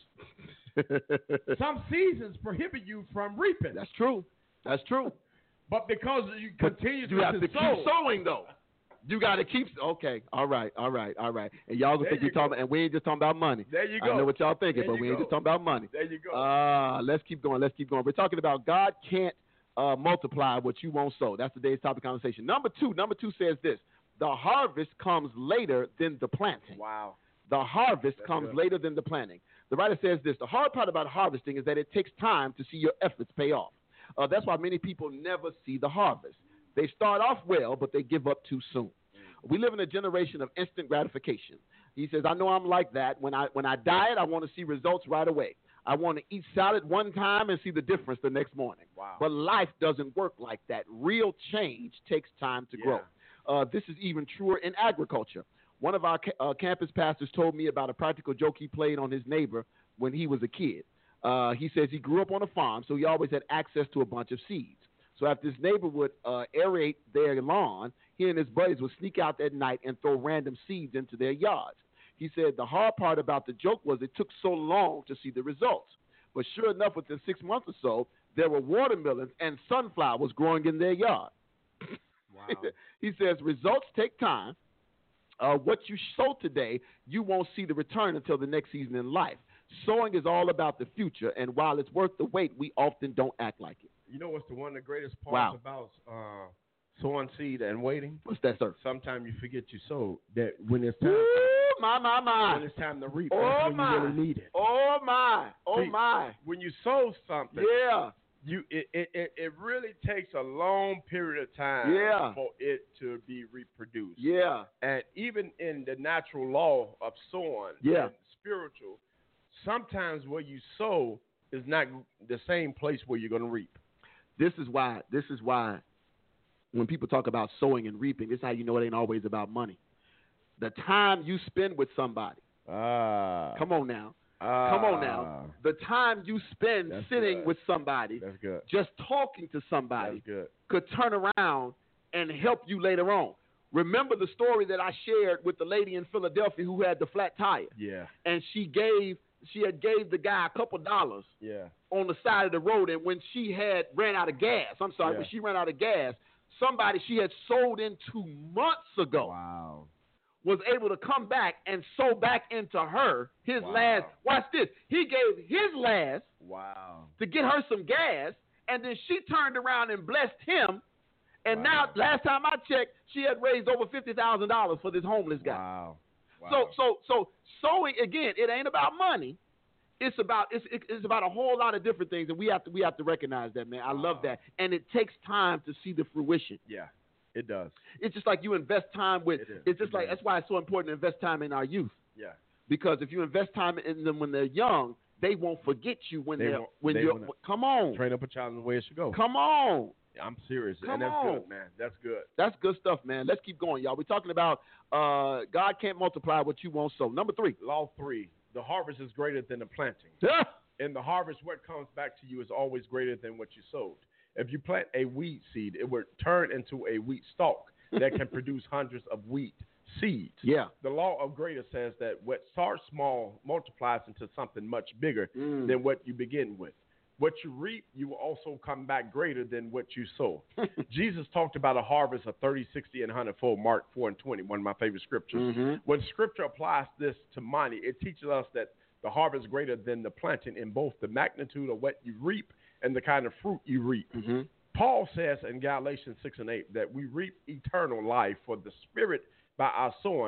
some seasons prohibit you from reaping. That's true. That's true. But because you continue You have to, to keep sow, sowing though. You got to keep. Okay. All right. All right. All right. And y'all gonna There think we you talking, go. about, and we ain't just talking about money. there you I go. know what y'all thinking, There but you we ain't go. just talking about money. There you go. Uh, let's keep going. Let's keep going. We're talking about God can't uh, multiply what you won't sow. That's today's topic conversation. Number two. Number two says this: the harvest comes later than the planting. wow. The harvest That's comes good. later than the planting. The writer says this: the hard part about harvesting is that it takes time to see your efforts pay off. Uh, that's why many people never see the harvest. They start off well, but they give up too soon. We live in a generation of instant gratification. He says, I know I'm like that. When I when I diet, I want to see results right away. I want to eat salad one time and see the difference the next morning. Wow. But life doesn't work like that. Real change takes time to Yeah. grow. Uh, this is even truer in agriculture. One of our ca- uh, campus pastors told me about a practical joke he played on his neighbor when he was a kid. Uh, he says he grew up on a farm, so he always had access to a bunch of seeds. So after his neighbor would uh, aerate their lawn, he and his buddies would sneak out that night and throw random seeds into their yards. He said the hard part about the joke was it took so long to see the results. But sure enough, within six months or so, there were watermelons and sunflowers growing in their yard. Wow. He says results take time. Uh, what you sow today, you won't see the return until the next season in life. Sowing is all about the future, and while it's worth the wait, we often don't act like it. You know what's the one of the greatest parts Wow. about uh, sowing seed and waiting? What's that, sir? Sometimes you forget you sowed. That when it's time, Woo, my, my, when my. it's time to reap, Oh, that's when my. you really need it. Oh, my. Oh, See, my. When you sow something, Yeah. you it, it, it, it really takes a long period of time Yeah. for it to be reproduced. Yeah. And even in the natural law of sowing Yeah. and spiritual, sometimes where you sow is not the same place where you're going to reap. This is why, this is why when people talk about sowing and reaping, this is how you know it ain't always about money. The time you spend with somebody. Ah. Come on now. ah, Come on now. The time you spend That's sitting good. with somebody, That's good. just talking to somebody, That's good. could turn around and help you later on. Remember the story that I shared with the lady in Philadelphia who had the flat tire, Yeah. and she gave she had gave the guy a couple dollars Yeah. on the side of the road, and when she had ran out of gas, I'm sorry, Yeah. when she ran out of gas, somebody she had sold into months ago Wow. was able to come back and sow back into her his Wow. last. Watch this. He gave his last Wow. to get her some gas, and then she turned around and blessed him. And Wow. now, last time I checked, she had raised over fifty thousand dollars for this homeless guy. Wow. Wow. So, so, so sowing again. It ain't about money. It's about it's it's about a whole lot of different things, and we have to we have to recognize that, man. I love Wow. that, and it takes time to see the fruition. yeah, it does. It's just like you invest time with. It is. It's just It like is. that's why it's so important to invest time in our youth. Yeah. Because if you invest time in them when they're young, they won't forget you when They they're won't- when they you're. won't- Come on, Train up a child in the way it should go. come on. I'm serious. Come and that's on. good, man. That's good. That's good stuff, man. Let's keep going, y'all. We're talking about uh, God can't multiply what you won't sow. Number three. Law three. The harvest is greater than the planting. In the harvest, what comes back to you is always greater than what you sowed. If you plant a wheat seed, it will turn into a wheat stalk that can produce hundreds of wheat seeds. Yeah. The law of greater says that what starts small multiplies into something much bigger Mm. than what you begin with. What you reap, you will also come back greater than what you sow. Jesus talked about a harvest of thirty, sixty, and one hundred fold, Mark four and twenty, one of my favorite scriptures. Mhm. When Scripture applies this to money, it teaches us that the harvest is greater than the planting in both the magnitude of what you reap and the kind of fruit you reap. Mhm. Paul says in Galatians six and eight that we reap eternal life for the Spirit by our sowing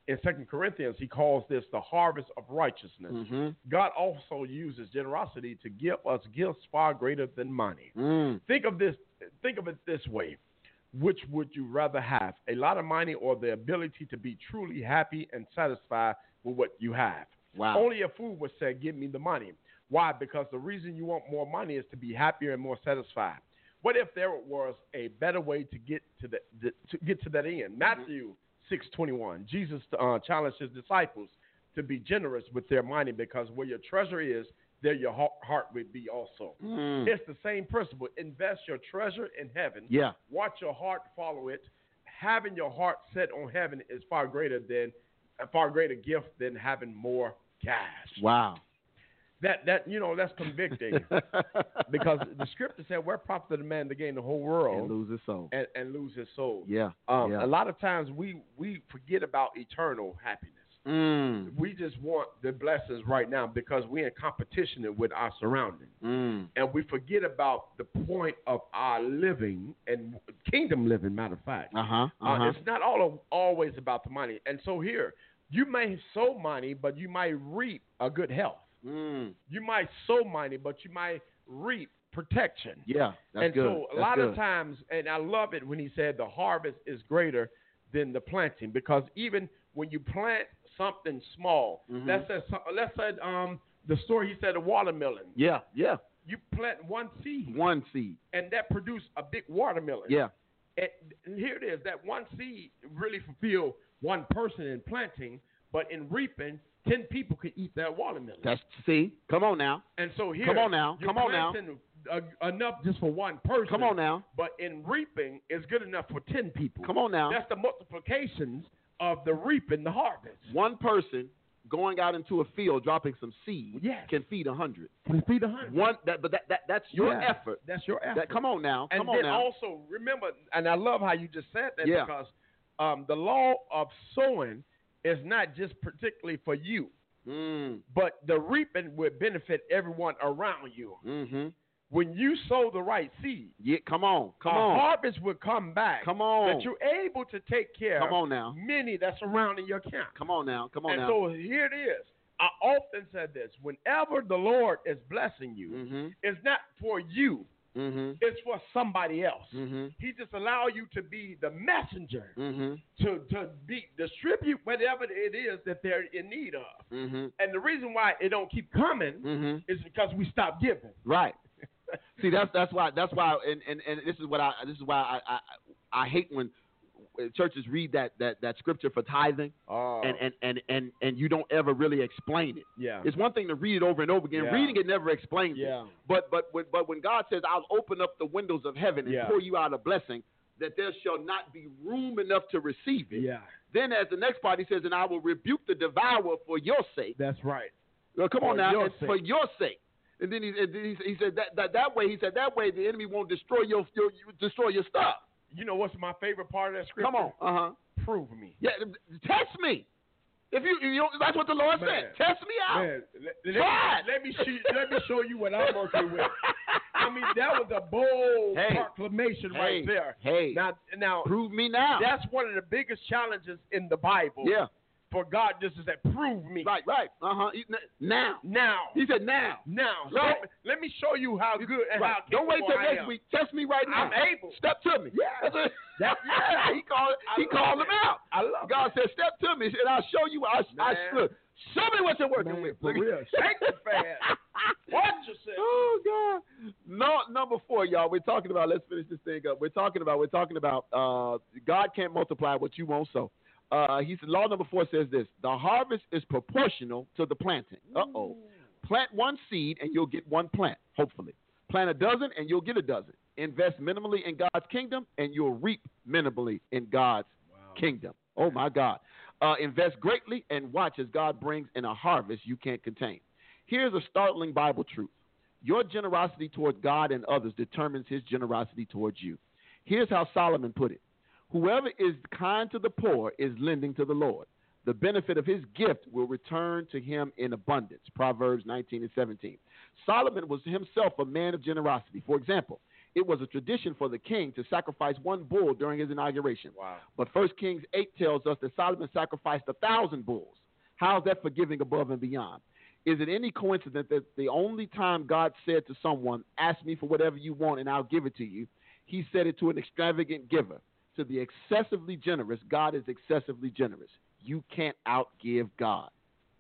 in Second Corinthians, he calls this the harvest of righteousness. Mm-hmm. God also uses generosity to give us gifts far greater than money. Mm. Think of this. Think of it this way. Which would you rather have, a lot of money or the ability to be truly happy and satisfied with what you have? Wow. Only a fool would say, give me the money. Why? Because the reason you want more money is to be happier and more satisfied. What if there was a better way to get to the, the to get to that end? Matthew six twenty-one. Jesus uh, challenged his disciples to be generous with their money, because where your treasure is, there your heart will be also. Mm. It's the same principle. Invest your treasure in heaven. Yeah. Watch your heart follow it. Having your heart set on heaven is far greater than a far greater gift than having more cash. Wow. That that you know that's convicting because the scripture said, "Where profit a man to gain the whole world and lose his soul and, and lose his soul." Yeah. Um, yeah. A lot of times we we forget about eternal happiness. Mm. We just want the blessings right now because we're in competition with our surroundings. Mm. And we forget about the point of our living and kingdom living, matter of fact. Uh-huh, uh-huh. Uh, it's not all always about the money. And so here, you may sow money, but you might reap a good health. Mm. You might sow money, but you might reap protection. Yeah, that's and good. so a that's lot good. of times, and I love it when he said the harvest is greater than the planting, because even when you plant something small, Mm-hmm. let's say, let's say um, the story he said a watermelon. Yeah, yeah. You plant one seed, One seed. and that produced a big watermelon. Yeah. And here it is, that one seed really fulfilled one person in planting, but in reaping, ten people could eat that watermelon. That's see. Come on now. And so here, Come on now. you're Come on now. planting a, enough just for one person. Come on now. But in reaping, it's good enough for ten people. Come on now. That's the multiplications of the reaping, the harvest. One person going out into a field dropping some seed Yes. can feed a hundred. Can feed a hundred. One that, but that, that that's your Yeah. effort. That's your effort. That come on now. And Come on then now. also remember, and I love how you just said that Yeah. because um, the law of sowing is not just particularly for you, Mm. but the reaping would benefit everyone around you. Mm-hmm. When you sow the right seed, Yeah. Come on. Come a on. harvest will come back. Come on. That you're able to take care Come on now. of many that's surrounding your camp. Come on now. Come on and now. so here it is. I often said this: whenever the Lord is blessing you, Mm-hmm. it's not for you; Mm-hmm. it's for somebody else. Mm-hmm. He just allow you to be the messenger Mm-hmm. to to be distribute whatever it is that they're in need of. Mm-hmm. And the reason why it don't keep coming Mm-hmm. is because we stop giving. Right. See, that's that's why that's why, and, and, and this is what I this is why I, I I hate when churches read that, that, that scripture for tithing, Oh, and, and, and, and, and you don't ever really explain it. yeah, It's one thing to read it over and over again. Yeah. Reading it never explains yeah, it. But but when, but when God says, "I'll open up the windows of heaven and Yeah. pour you out a blessing," that there shall not be room enough to receive it. yeah. Then, as the next part, he says, "And I will rebuke the devourer for your sake." That's right. Well, come For on now, your it's sake. for your sake. And then he, and then he, he said that, that that way he said that way the enemy won't destroy your, your you destroy your stuff. You know what's my favorite part of that scripture? Come on, uh huh. Prove me. Yeah, test me. If you, you know, that's what the Lord Man. said. Test me out. Man, let, let, Try it. let me show, let me show you what I'm working with. I mean, that was a bold Hey. proclamation Hey. right there. Hey, Now, now prove me now. that's one of the biggest challenges in the Bible. Yeah, For God just to say, prove me. right, right. Uh huh. Now, Now. he said now. Now. So Right. let, me, let me show you how good and Right. how Don't wait capable till I next am. week. Test me right now. I'm able. Step to me. Yeah. That's it. That- yeah. He called. I He love called it. him out. I love God it. said, "Step to me, and I'll show you." I, I Man. look. Show me what you're working Man, with. for Look at- real. Shake it fast. Watch yourself. Oh God! No, number four, y'all. We're talking about. Let's finish this thing up. We're talking about. We're talking about. Uh, God can't multiply what you won't sow. Uh, he said. Law number four says this: the harvest is proportional to the planting. Uh oh. Plant one seed and you'll get one plant. Hopefully, plant a dozen and you'll get a dozen. Invest minimally in God's kingdom and you'll reap minimally in God's kingdom. Oh my God. Uh, invest greatly and watch as God brings in a harvest you can't contain. Here's a startling Bible truth. Your generosity towards God and others determines his generosity towards you. Here's how Solomon put it. Whoever is kind to the poor is lending to the Lord. The benefit of his gift will return to him in abundance. Proverbs nineteen and seventeen. Solomon was himself a man of generosity. For example, it was a tradition for the king to sacrifice one bull during his inauguration. Wow. But First Kings eight tells us that Solomon sacrificed a thousand bulls. How is that forgiving above and beyond? Is it any coincidence that the only time God said to someone, ask me for whatever you want and I'll give it to you, he said it to an extravagant giver? To the excessively generous, God is excessively generous. You can't outgive God.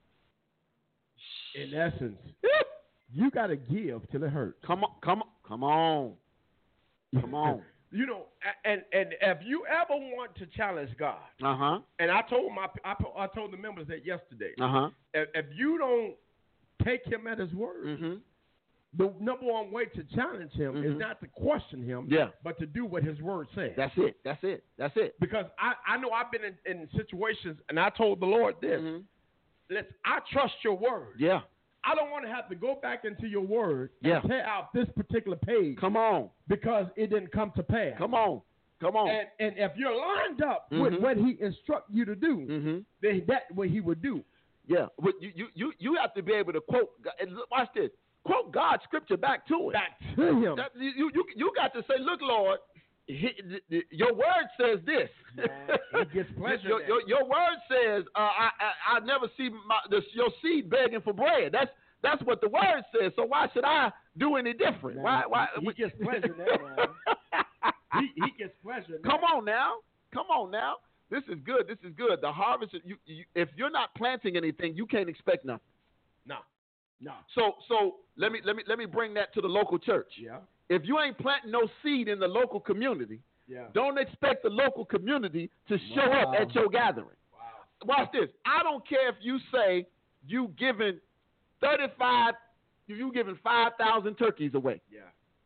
In essence, you got to give till it hurts. Come on, come on, come on, come on. You know, and and if you ever want to challenge God, Uh huh. and I told my I, I told the members that yesterday. Uh huh. If, if you don't take him at his word, Mm-hmm. the number one way to challenge him Mhm. is not to question him, Yeah. but to do what his word says. That's it. That's it. That's it. Because I, I know I've been in, in situations, and I told the Lord this. Mhm. Listen, I trust your word. Yeah. I don't want to have to go back into your word Yeah. and tear out this particular page Come on. because it didn't come to pass. Come on. Come on. And, and if you're lined up Mhm. with what he instruct you to do, Mm-hmm. then that's what he would do. Yeah. But you, you, you, you have to be able to quote. God- and look, watch this. Quote God's scripture back to it. Back to him. That, you, you, you got to say, look, Lord, he, th- th- your word says this. Man, he gets pleasure your, in your, that. your word says, uh, I, I I never see my, the, your seed begging for bread. That's that's what the word says. So why should I do any different? Man, why? Why? he gets pleasure in that, man. he, he gets pleasure in that. Come on now. Come on now. This is good. This is good. The harvest, you, you, if you're not planting anything, you can't expect nothing. No. No. So so let me let me let me bring that to the local church. Yeah. If you ain't planting no seed in the local community, Yeah. don't expect the local community to show Wow. up at your gathering. Wow. Watch this. I don't care if you say you giving thirty-five, you giving five thousand turkeys away. Yeah.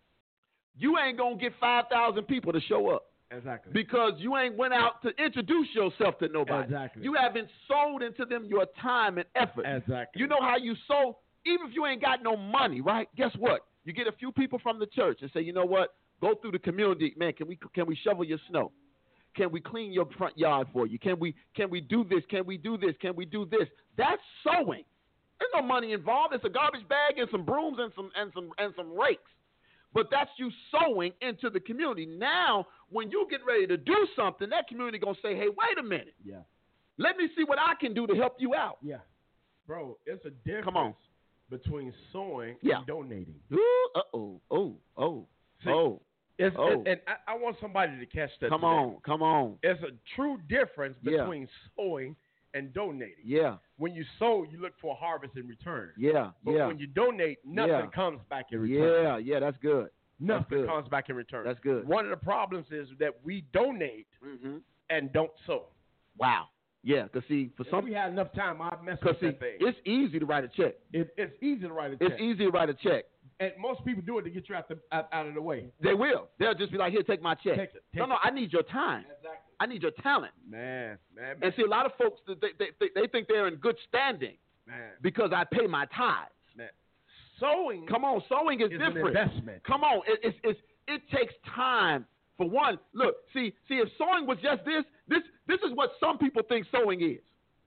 You ain't gonna get five thousand people to show up. Exactly. Because you ain't went out to introduce yourself to nobody. Exactly. You haven't sold into them your time and effort. Exactly. You know how you sold, even if you ain't got no money, right? Guess what? You get a few people from the church and say, you know what? Go through the community, man. Can we can we shovel your snow? Can we clean your front yard for you? Can we can we do this? Can we do this? Can we do this? That's sowing. There's no money involved. It's a garbage bag and some brooms and some and some and some rakes. But that's you sowing into the community. Now, when you get ready to do something, that community gonna say, "Hey, wait a minute. Yeah. Let me see what I can do to help you out." Yeah. Bro, it's a difference Come on. between sowing Yeah. and donating. Ooh, uh oh, oh, oh, See, oh. It's, Oh. and, and I, I want somebody to catch that. Come today. on, come on. It's a true difference Yeah. between sowing and donating. Yeah, When you sow, you look for a harvest in return. yeah, But yeah, when you donate, nothing Yeah. comes back in return. yeah, yeah. That's good. Nothing That's good. comes back in return. That's good. One of the problems is that we donate Mm-hmm. and don't sow. Wow. Yeah, cause see, for If some, we had enough time, I'd mess cause with see, that thing. it's easy to write a check. It, it's easy to write a It's check. easy to write a check. And most people do it to get you out, the, out, out of the way. They will. They'll just be like, "Here, take my check." Take it, take no, no, it. I need your time. Exactly. I need your talent. Man, man, man. And see, a lot of folks, they they, they, they think they're in good standing man, because I pay my tithes. man. Sowing Come on, sowing is, is different. an investment. Come on, it, it's, it's, it takes time. For one, look, see, see, if sowing was just this, this, this is what some people think sowing is.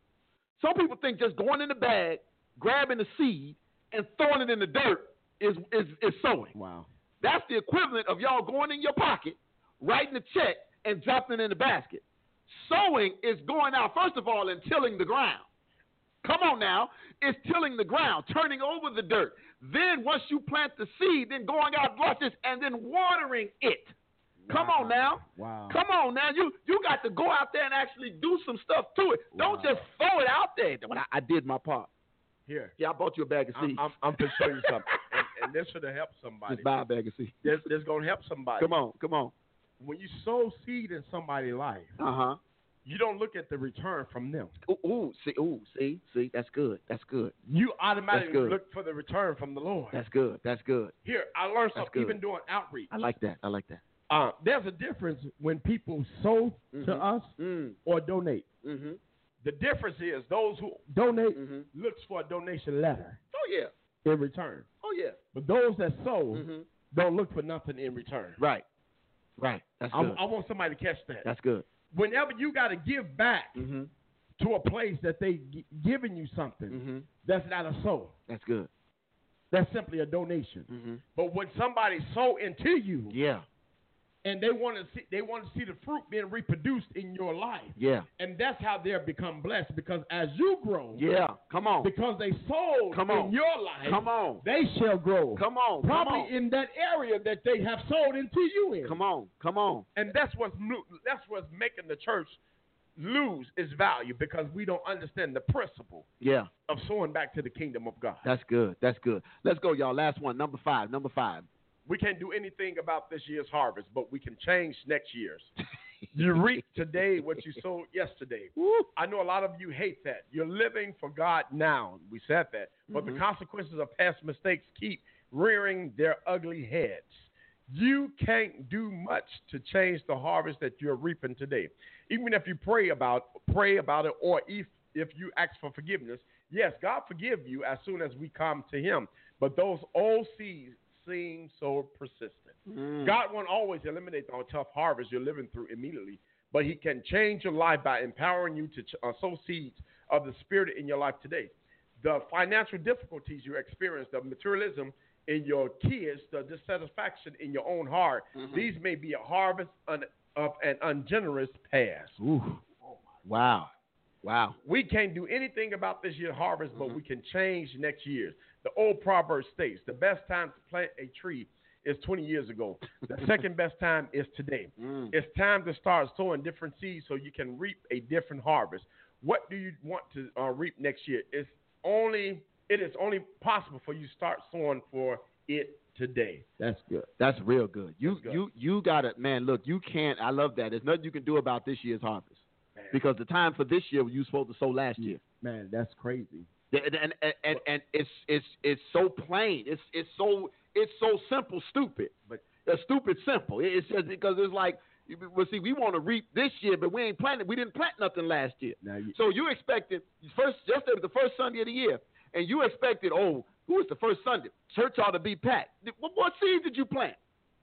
Some people think just going in the bag, grabbing the seed, and throwing it in the dirt is is, is sowing. Wow. That's the equivalent of y'all going in your pocket, writing a check, and dropping it in the basket. Sowing is going out, first of all, and tilling the ground. Come on now. It's tilling the ground, turning over the dirt. Then once you plant the seed, then going out, watch this, and then watering it. Come Wow. on now. Wow. Come on now. You you got to go out there and actually do some stuff to it. Don't Wow. just throw it out there. Well, I, I did my part. Here. Yeah, I bought you a bag of I'm, seeds. I'm, I'm going to show you something. and, and this should have helped somebody. Just buy a bag of seeds. This, this is going to help somebody. Come on, come on. When you sow seed in somebody's life, Uh-huh. you don't look at the return from them. Ooh, ooh, see, ooh, see, see, that's good. That's good. You automatically That's good. look for the return from the Lord. That's good. That's good. Here, I learned That's something good. even doing outreach. I like that. I like that. Uh, there's a difference when people sow to Mhm. us Mm. or donate. Mm-hmm. The difference is those who donate Mm-hmm. looks for a donation letter Oh yeah. in return. Oh yeah. But those that sow Mm-hmm. don't look for nothing in return. Right. Right. That's I, good. I want somebody to catch that. That's good. Whenever you got to give back Mm-hmm. to a place that they g- giving you something, Mm-hmm. that's not a sow. That's good. That's simply a donation. Mm-hmm. But when somebody sow into you, Yeah. and they want to see, they want to see the fruit being reproduced in your life. Yeah. And that's how they're become blessed, because as you grow, Yeah. Come on. because they sold Come in on. your life, Come on. they shall grow. Come on. Probably Come on. in that area that they have sold into you in. Come on. Come on. And that's what's lo- that's what's making the church lose its value, because we don't understand the principle Yeah. of sowing back to the kingdom of God. That's good. That's good. Let's go, y'all. Last one. Number five. Number five. We can't do anything about this year's harvest, but we can change next year's. You reap today what you sowed yesterday. I know a lot of you hate that. You're living for God now. We said that. But Mhm. the consequences of past mistakes keep rearing their ugly heads. You can't do much to change the harvest that you're reaping today. Even if you pray about pray about it, or if, if you ask for forgiveness, yes, God forgive you as soon as we come to him. But those old seeds seem so persistent. Mm. God won't always eliminate the tough harvest you're living through immediately, but he can change your life by empowering you to ch- uh, sow seeds of the Spirit in your life today. The financial difficulties you experience, the materialism in your kids, the dissatisfaction in your own heart, Mhm. these may be a harvest un- of an ungenerous past. Ooh. Wow. Wow. We can't do anything about this year's harvest, but Mhm. we can change next year's. The old proverb states, the best time to plant a tree is twenty years ago. The second best time is today. Mm. It's time to start sowing different seeds so you can reap a different harvest. What do you want to uh, reap next year? It's only it is only possible for you to start sowing for it today. That's good. That's real good. You That's good. you you got it, man. Look, you can't. I love that. There's nothing you can do about this year's harvest, Man. because the time for this year you were supposed to sow last year. Man, that's crazy. And and, and, and, and it's it's it's so plain. It's it's so it's so simple, stupid. But it's stupid simple. It- It's just because it's like, well, see, we want to reap this year, but we ain't planted. We didn't plant nothing last year. Now you, So you expected first yesterday was the first Sunday of the year, and you expected, oh, who is the first Sunday? Church ought to be packed. What, what seeds did you plant?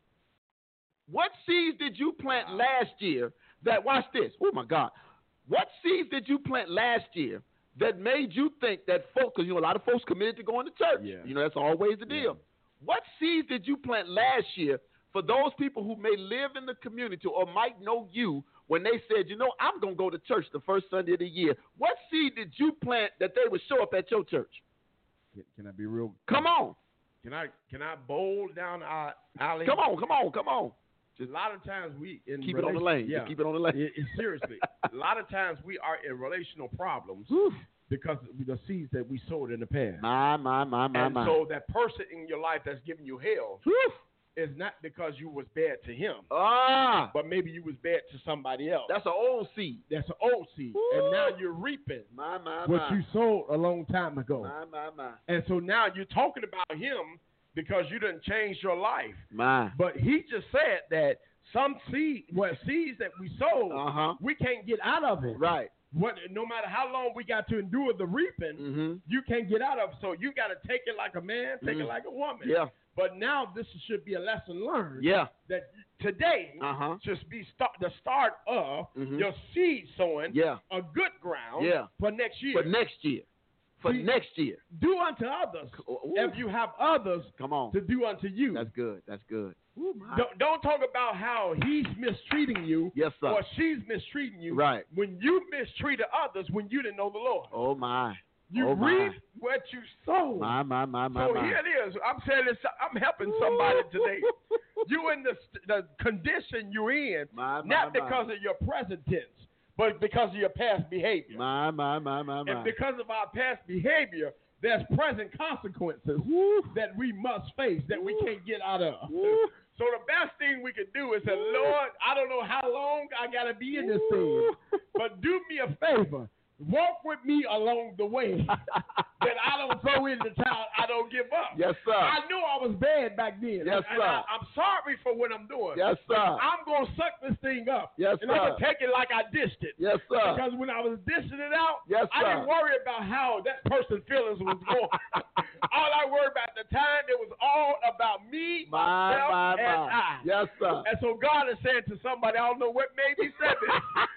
What seeds did you plant Wow. last year that, watch this, oh my God, what seeds did you plant last year that made you think that folks, because you know a lot of folks committed to going to church. Yeah. You know, that's always the deal. Yeah. What seeds did you plant last year for those people who may live in the community or might know you when they said, you know, I'm going to go to church the first Sunday of the year? What seed did you plant that they would show up at your church? can, can I be real? Come on. Can I can I bowl down our alley? Come on, come on, come on. A lot of times we in Keep it on the relation- lane. Yeah. Just keep it on the lane. It- it- seriously, a lot of times we are in relational problems Whew. because of the seeds that we sowed in the past. My, my, my, my, and my. so that person in your life that's giving you hell Whew. is not because you was bad to him, Ah, but maybe you was bad to somebody else. that's an old seed. That's an old seed, Woo. and now you're reaping My, my, what my. you sowed a long time ago. My, my, my. And so now you're talking about him because you didn't change your life. My. But he just said that some seed, well, seeds that we sowed, Uh-huh. we can't get out of it. Right. What, no matter how long we got to endure the reaping, Mm-hmm. you can't get out of it. So you got to take it like a man, take Mhm. it like a woman. Yeah. But now this should be a lesson learned. Yeah. That today Uh-huh. should be start, the start of Mhm. your seed sowing Yeah. a good ground Yeah. for next year. For next year. For See- next year. Do unto others Ooh. if you have others Come on. to do unto you. That's good. That's good. Ooh, my. Don't, don't talk about how he's mistreating you Yes, sir. or she's mistreating you. Right. When you mistreated others when you didn't know the Lord. Oh, my. You oh, my. reap what you sow. My, my, my, my, so my. here it is. I'm saying this. I'm helping somebody today. You in the the condition you're in, My, my, not my. because of your present tense, but because of your past behavior. My, my, my, my, my. And because of our past behavior, there's present consequences that we must face that we can't get out of. Woo. So the best thing we can do is say, Lord, I don't know how long I got to be in this thing, but do me a favor. Walk with me along the way that I don't throw in the towel, I don't give up. Yes, sir. I knew I was bad back then. Yes, and sir. I, I'm sorry for what I'm doing. Yes, sir. I'm going to suck this thing up. Yes, and I'm going sir. to take it like I dished it. Yes, sir. Because when I was dishing it out, Yes, I didn't sir. worry about how that person's feelings was going. All I worried about at the time, it was all about me, My, myself, my, and my. I. Yes, sir. And so God is saying to somebody, I don't know what made me say this,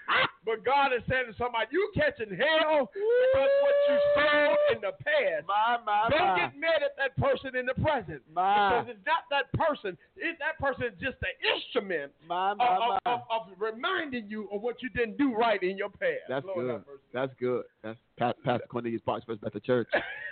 But God is saying to somebody, you catching hell because what you sold in the past. My, my, Don't my. get mad at that person in the present. My. Because it's not that person. It, that person is just an instrument My, of, my, of, my. of, of reminding you of what you didn't do right in your past. That's Lord good. have mercy. That's good. That's Pa- Pastor Cornelius Parks, First Baptist Church.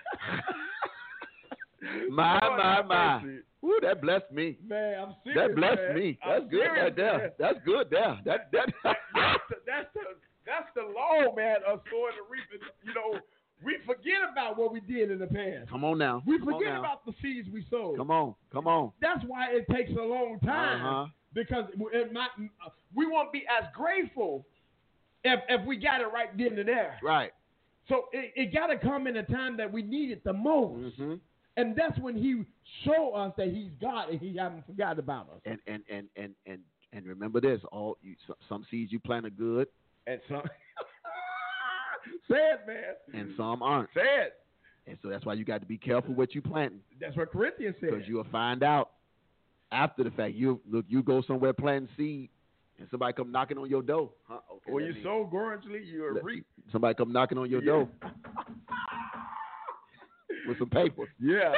My, Lord my, have my. mercy. Ooh, that blessed me. Man, I'm serious. That blessed man. me. I'm That's good serious, right there. man. That's good there. That that. that's, the, that's the that's the law, man, of sowing and reaping. You know, we forget about what we did in the past. Come on now. We Come on forget now. about the seeds we sowed. Come on. Come on. That's why it takes a long time Uh-huh. because it might, we won't be as grateful if if we got it right then and there. Right. So it, it got to come in a time that we need it the most. Mm-hmm. And that's when he show us that he's God and he hasn't forgot about us. And and and and and and remember this: all you, some seeds you plant are good, And some say it, man. and some aren't. Say it. And so that's why you got to be careful what you planting, That's what Corinthians said. because you'll find out after the fact. You look, you go somewhere planting seed, and somebody come knocking on your door. Huh? Okay, When let you me- sow grudgingly, you will let- reap. Somebody come knocking on your Yeah. door with some paper. Yeah.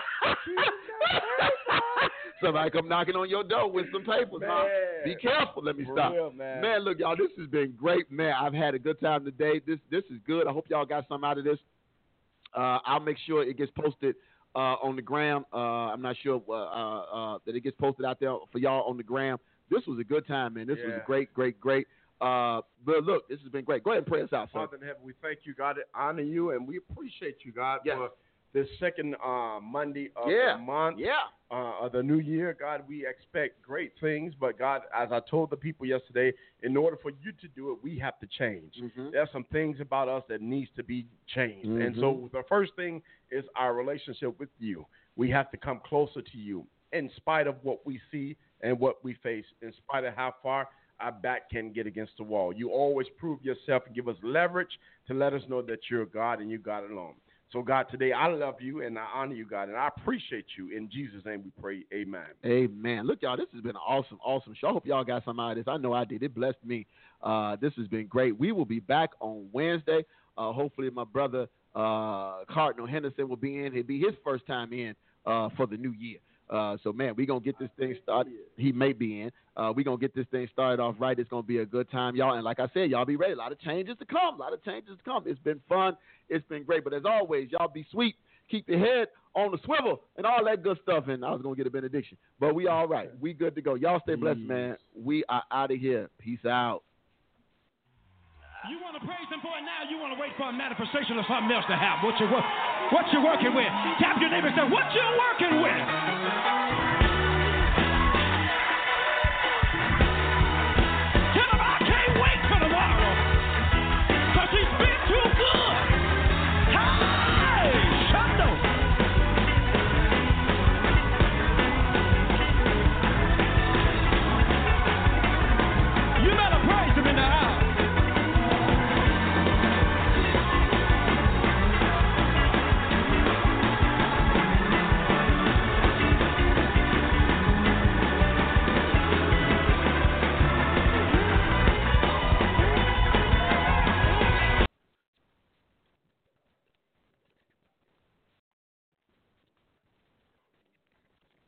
Somebody come knocking on your door with some papers, huh? Man. Be careful. Let me For stop. real, man. look, y'all, this has been great, man. I've had a good time today. This this is good. I hope y'all got something out of this. Uh, I'll make sure it gets posted uh, on the gram. Uh, I'm not sure uh, uh, uh, that it gets posted out there for y'all on the gram. This was a good time, man. This was Yeah. great, great, great. Uh, but look, this has been great. Go ahead and pray us out, sir. Father in heaven, we thank you, God, honor you, and we appreciate you, God, Yes. for this second uh, Monday of Yeah. the month. Yeah. Uh, of the new year, God, we expect great things, but God, as I told the people yesterday, in order for you to do it, we have to change. Mhm. There's some things about us that needs to be changed, and so the first thing is our relationship with you. We have to come closer to you, in spite of what we see and what we face, in spite of how far our back can get against the wall. You always prove yourself and give us leverage to let us know that you're God and you God alone. So, God, today I love you and I honor you, God, and I appreciate you. In Jesus' name we pray, amen. Amen. Look, y'all, this has been an awesome, awesome show. I hope y'all got something out of this. I know I did. It blessed me. Uh, this has been great. We will be back on Wednesday. Uh, hopefully my brother uh, Cardinal Henderson will be in. It'll be his first time in uh, for the new year. Uh, so, man, we're going to get this thing started. He may be in. Uh, we're going to get this thing started off right. It's going to be a good time, y'all. And like I said, y'all be ready. A lot of changes to come. A lot of changes to come. It's been fun. It's been great. But as always, y'all be sweet. Keep your head on the swivel and all that good stuff. And I was going to get a benediction. But we all right. We good to go. Y'all stay blessed, man. We are out of here. Peace out. You want to praise him for it now? You want to wait for a manifestation or something else to happen? What you what, what you working with? Tap your neighbor and say, what you working with?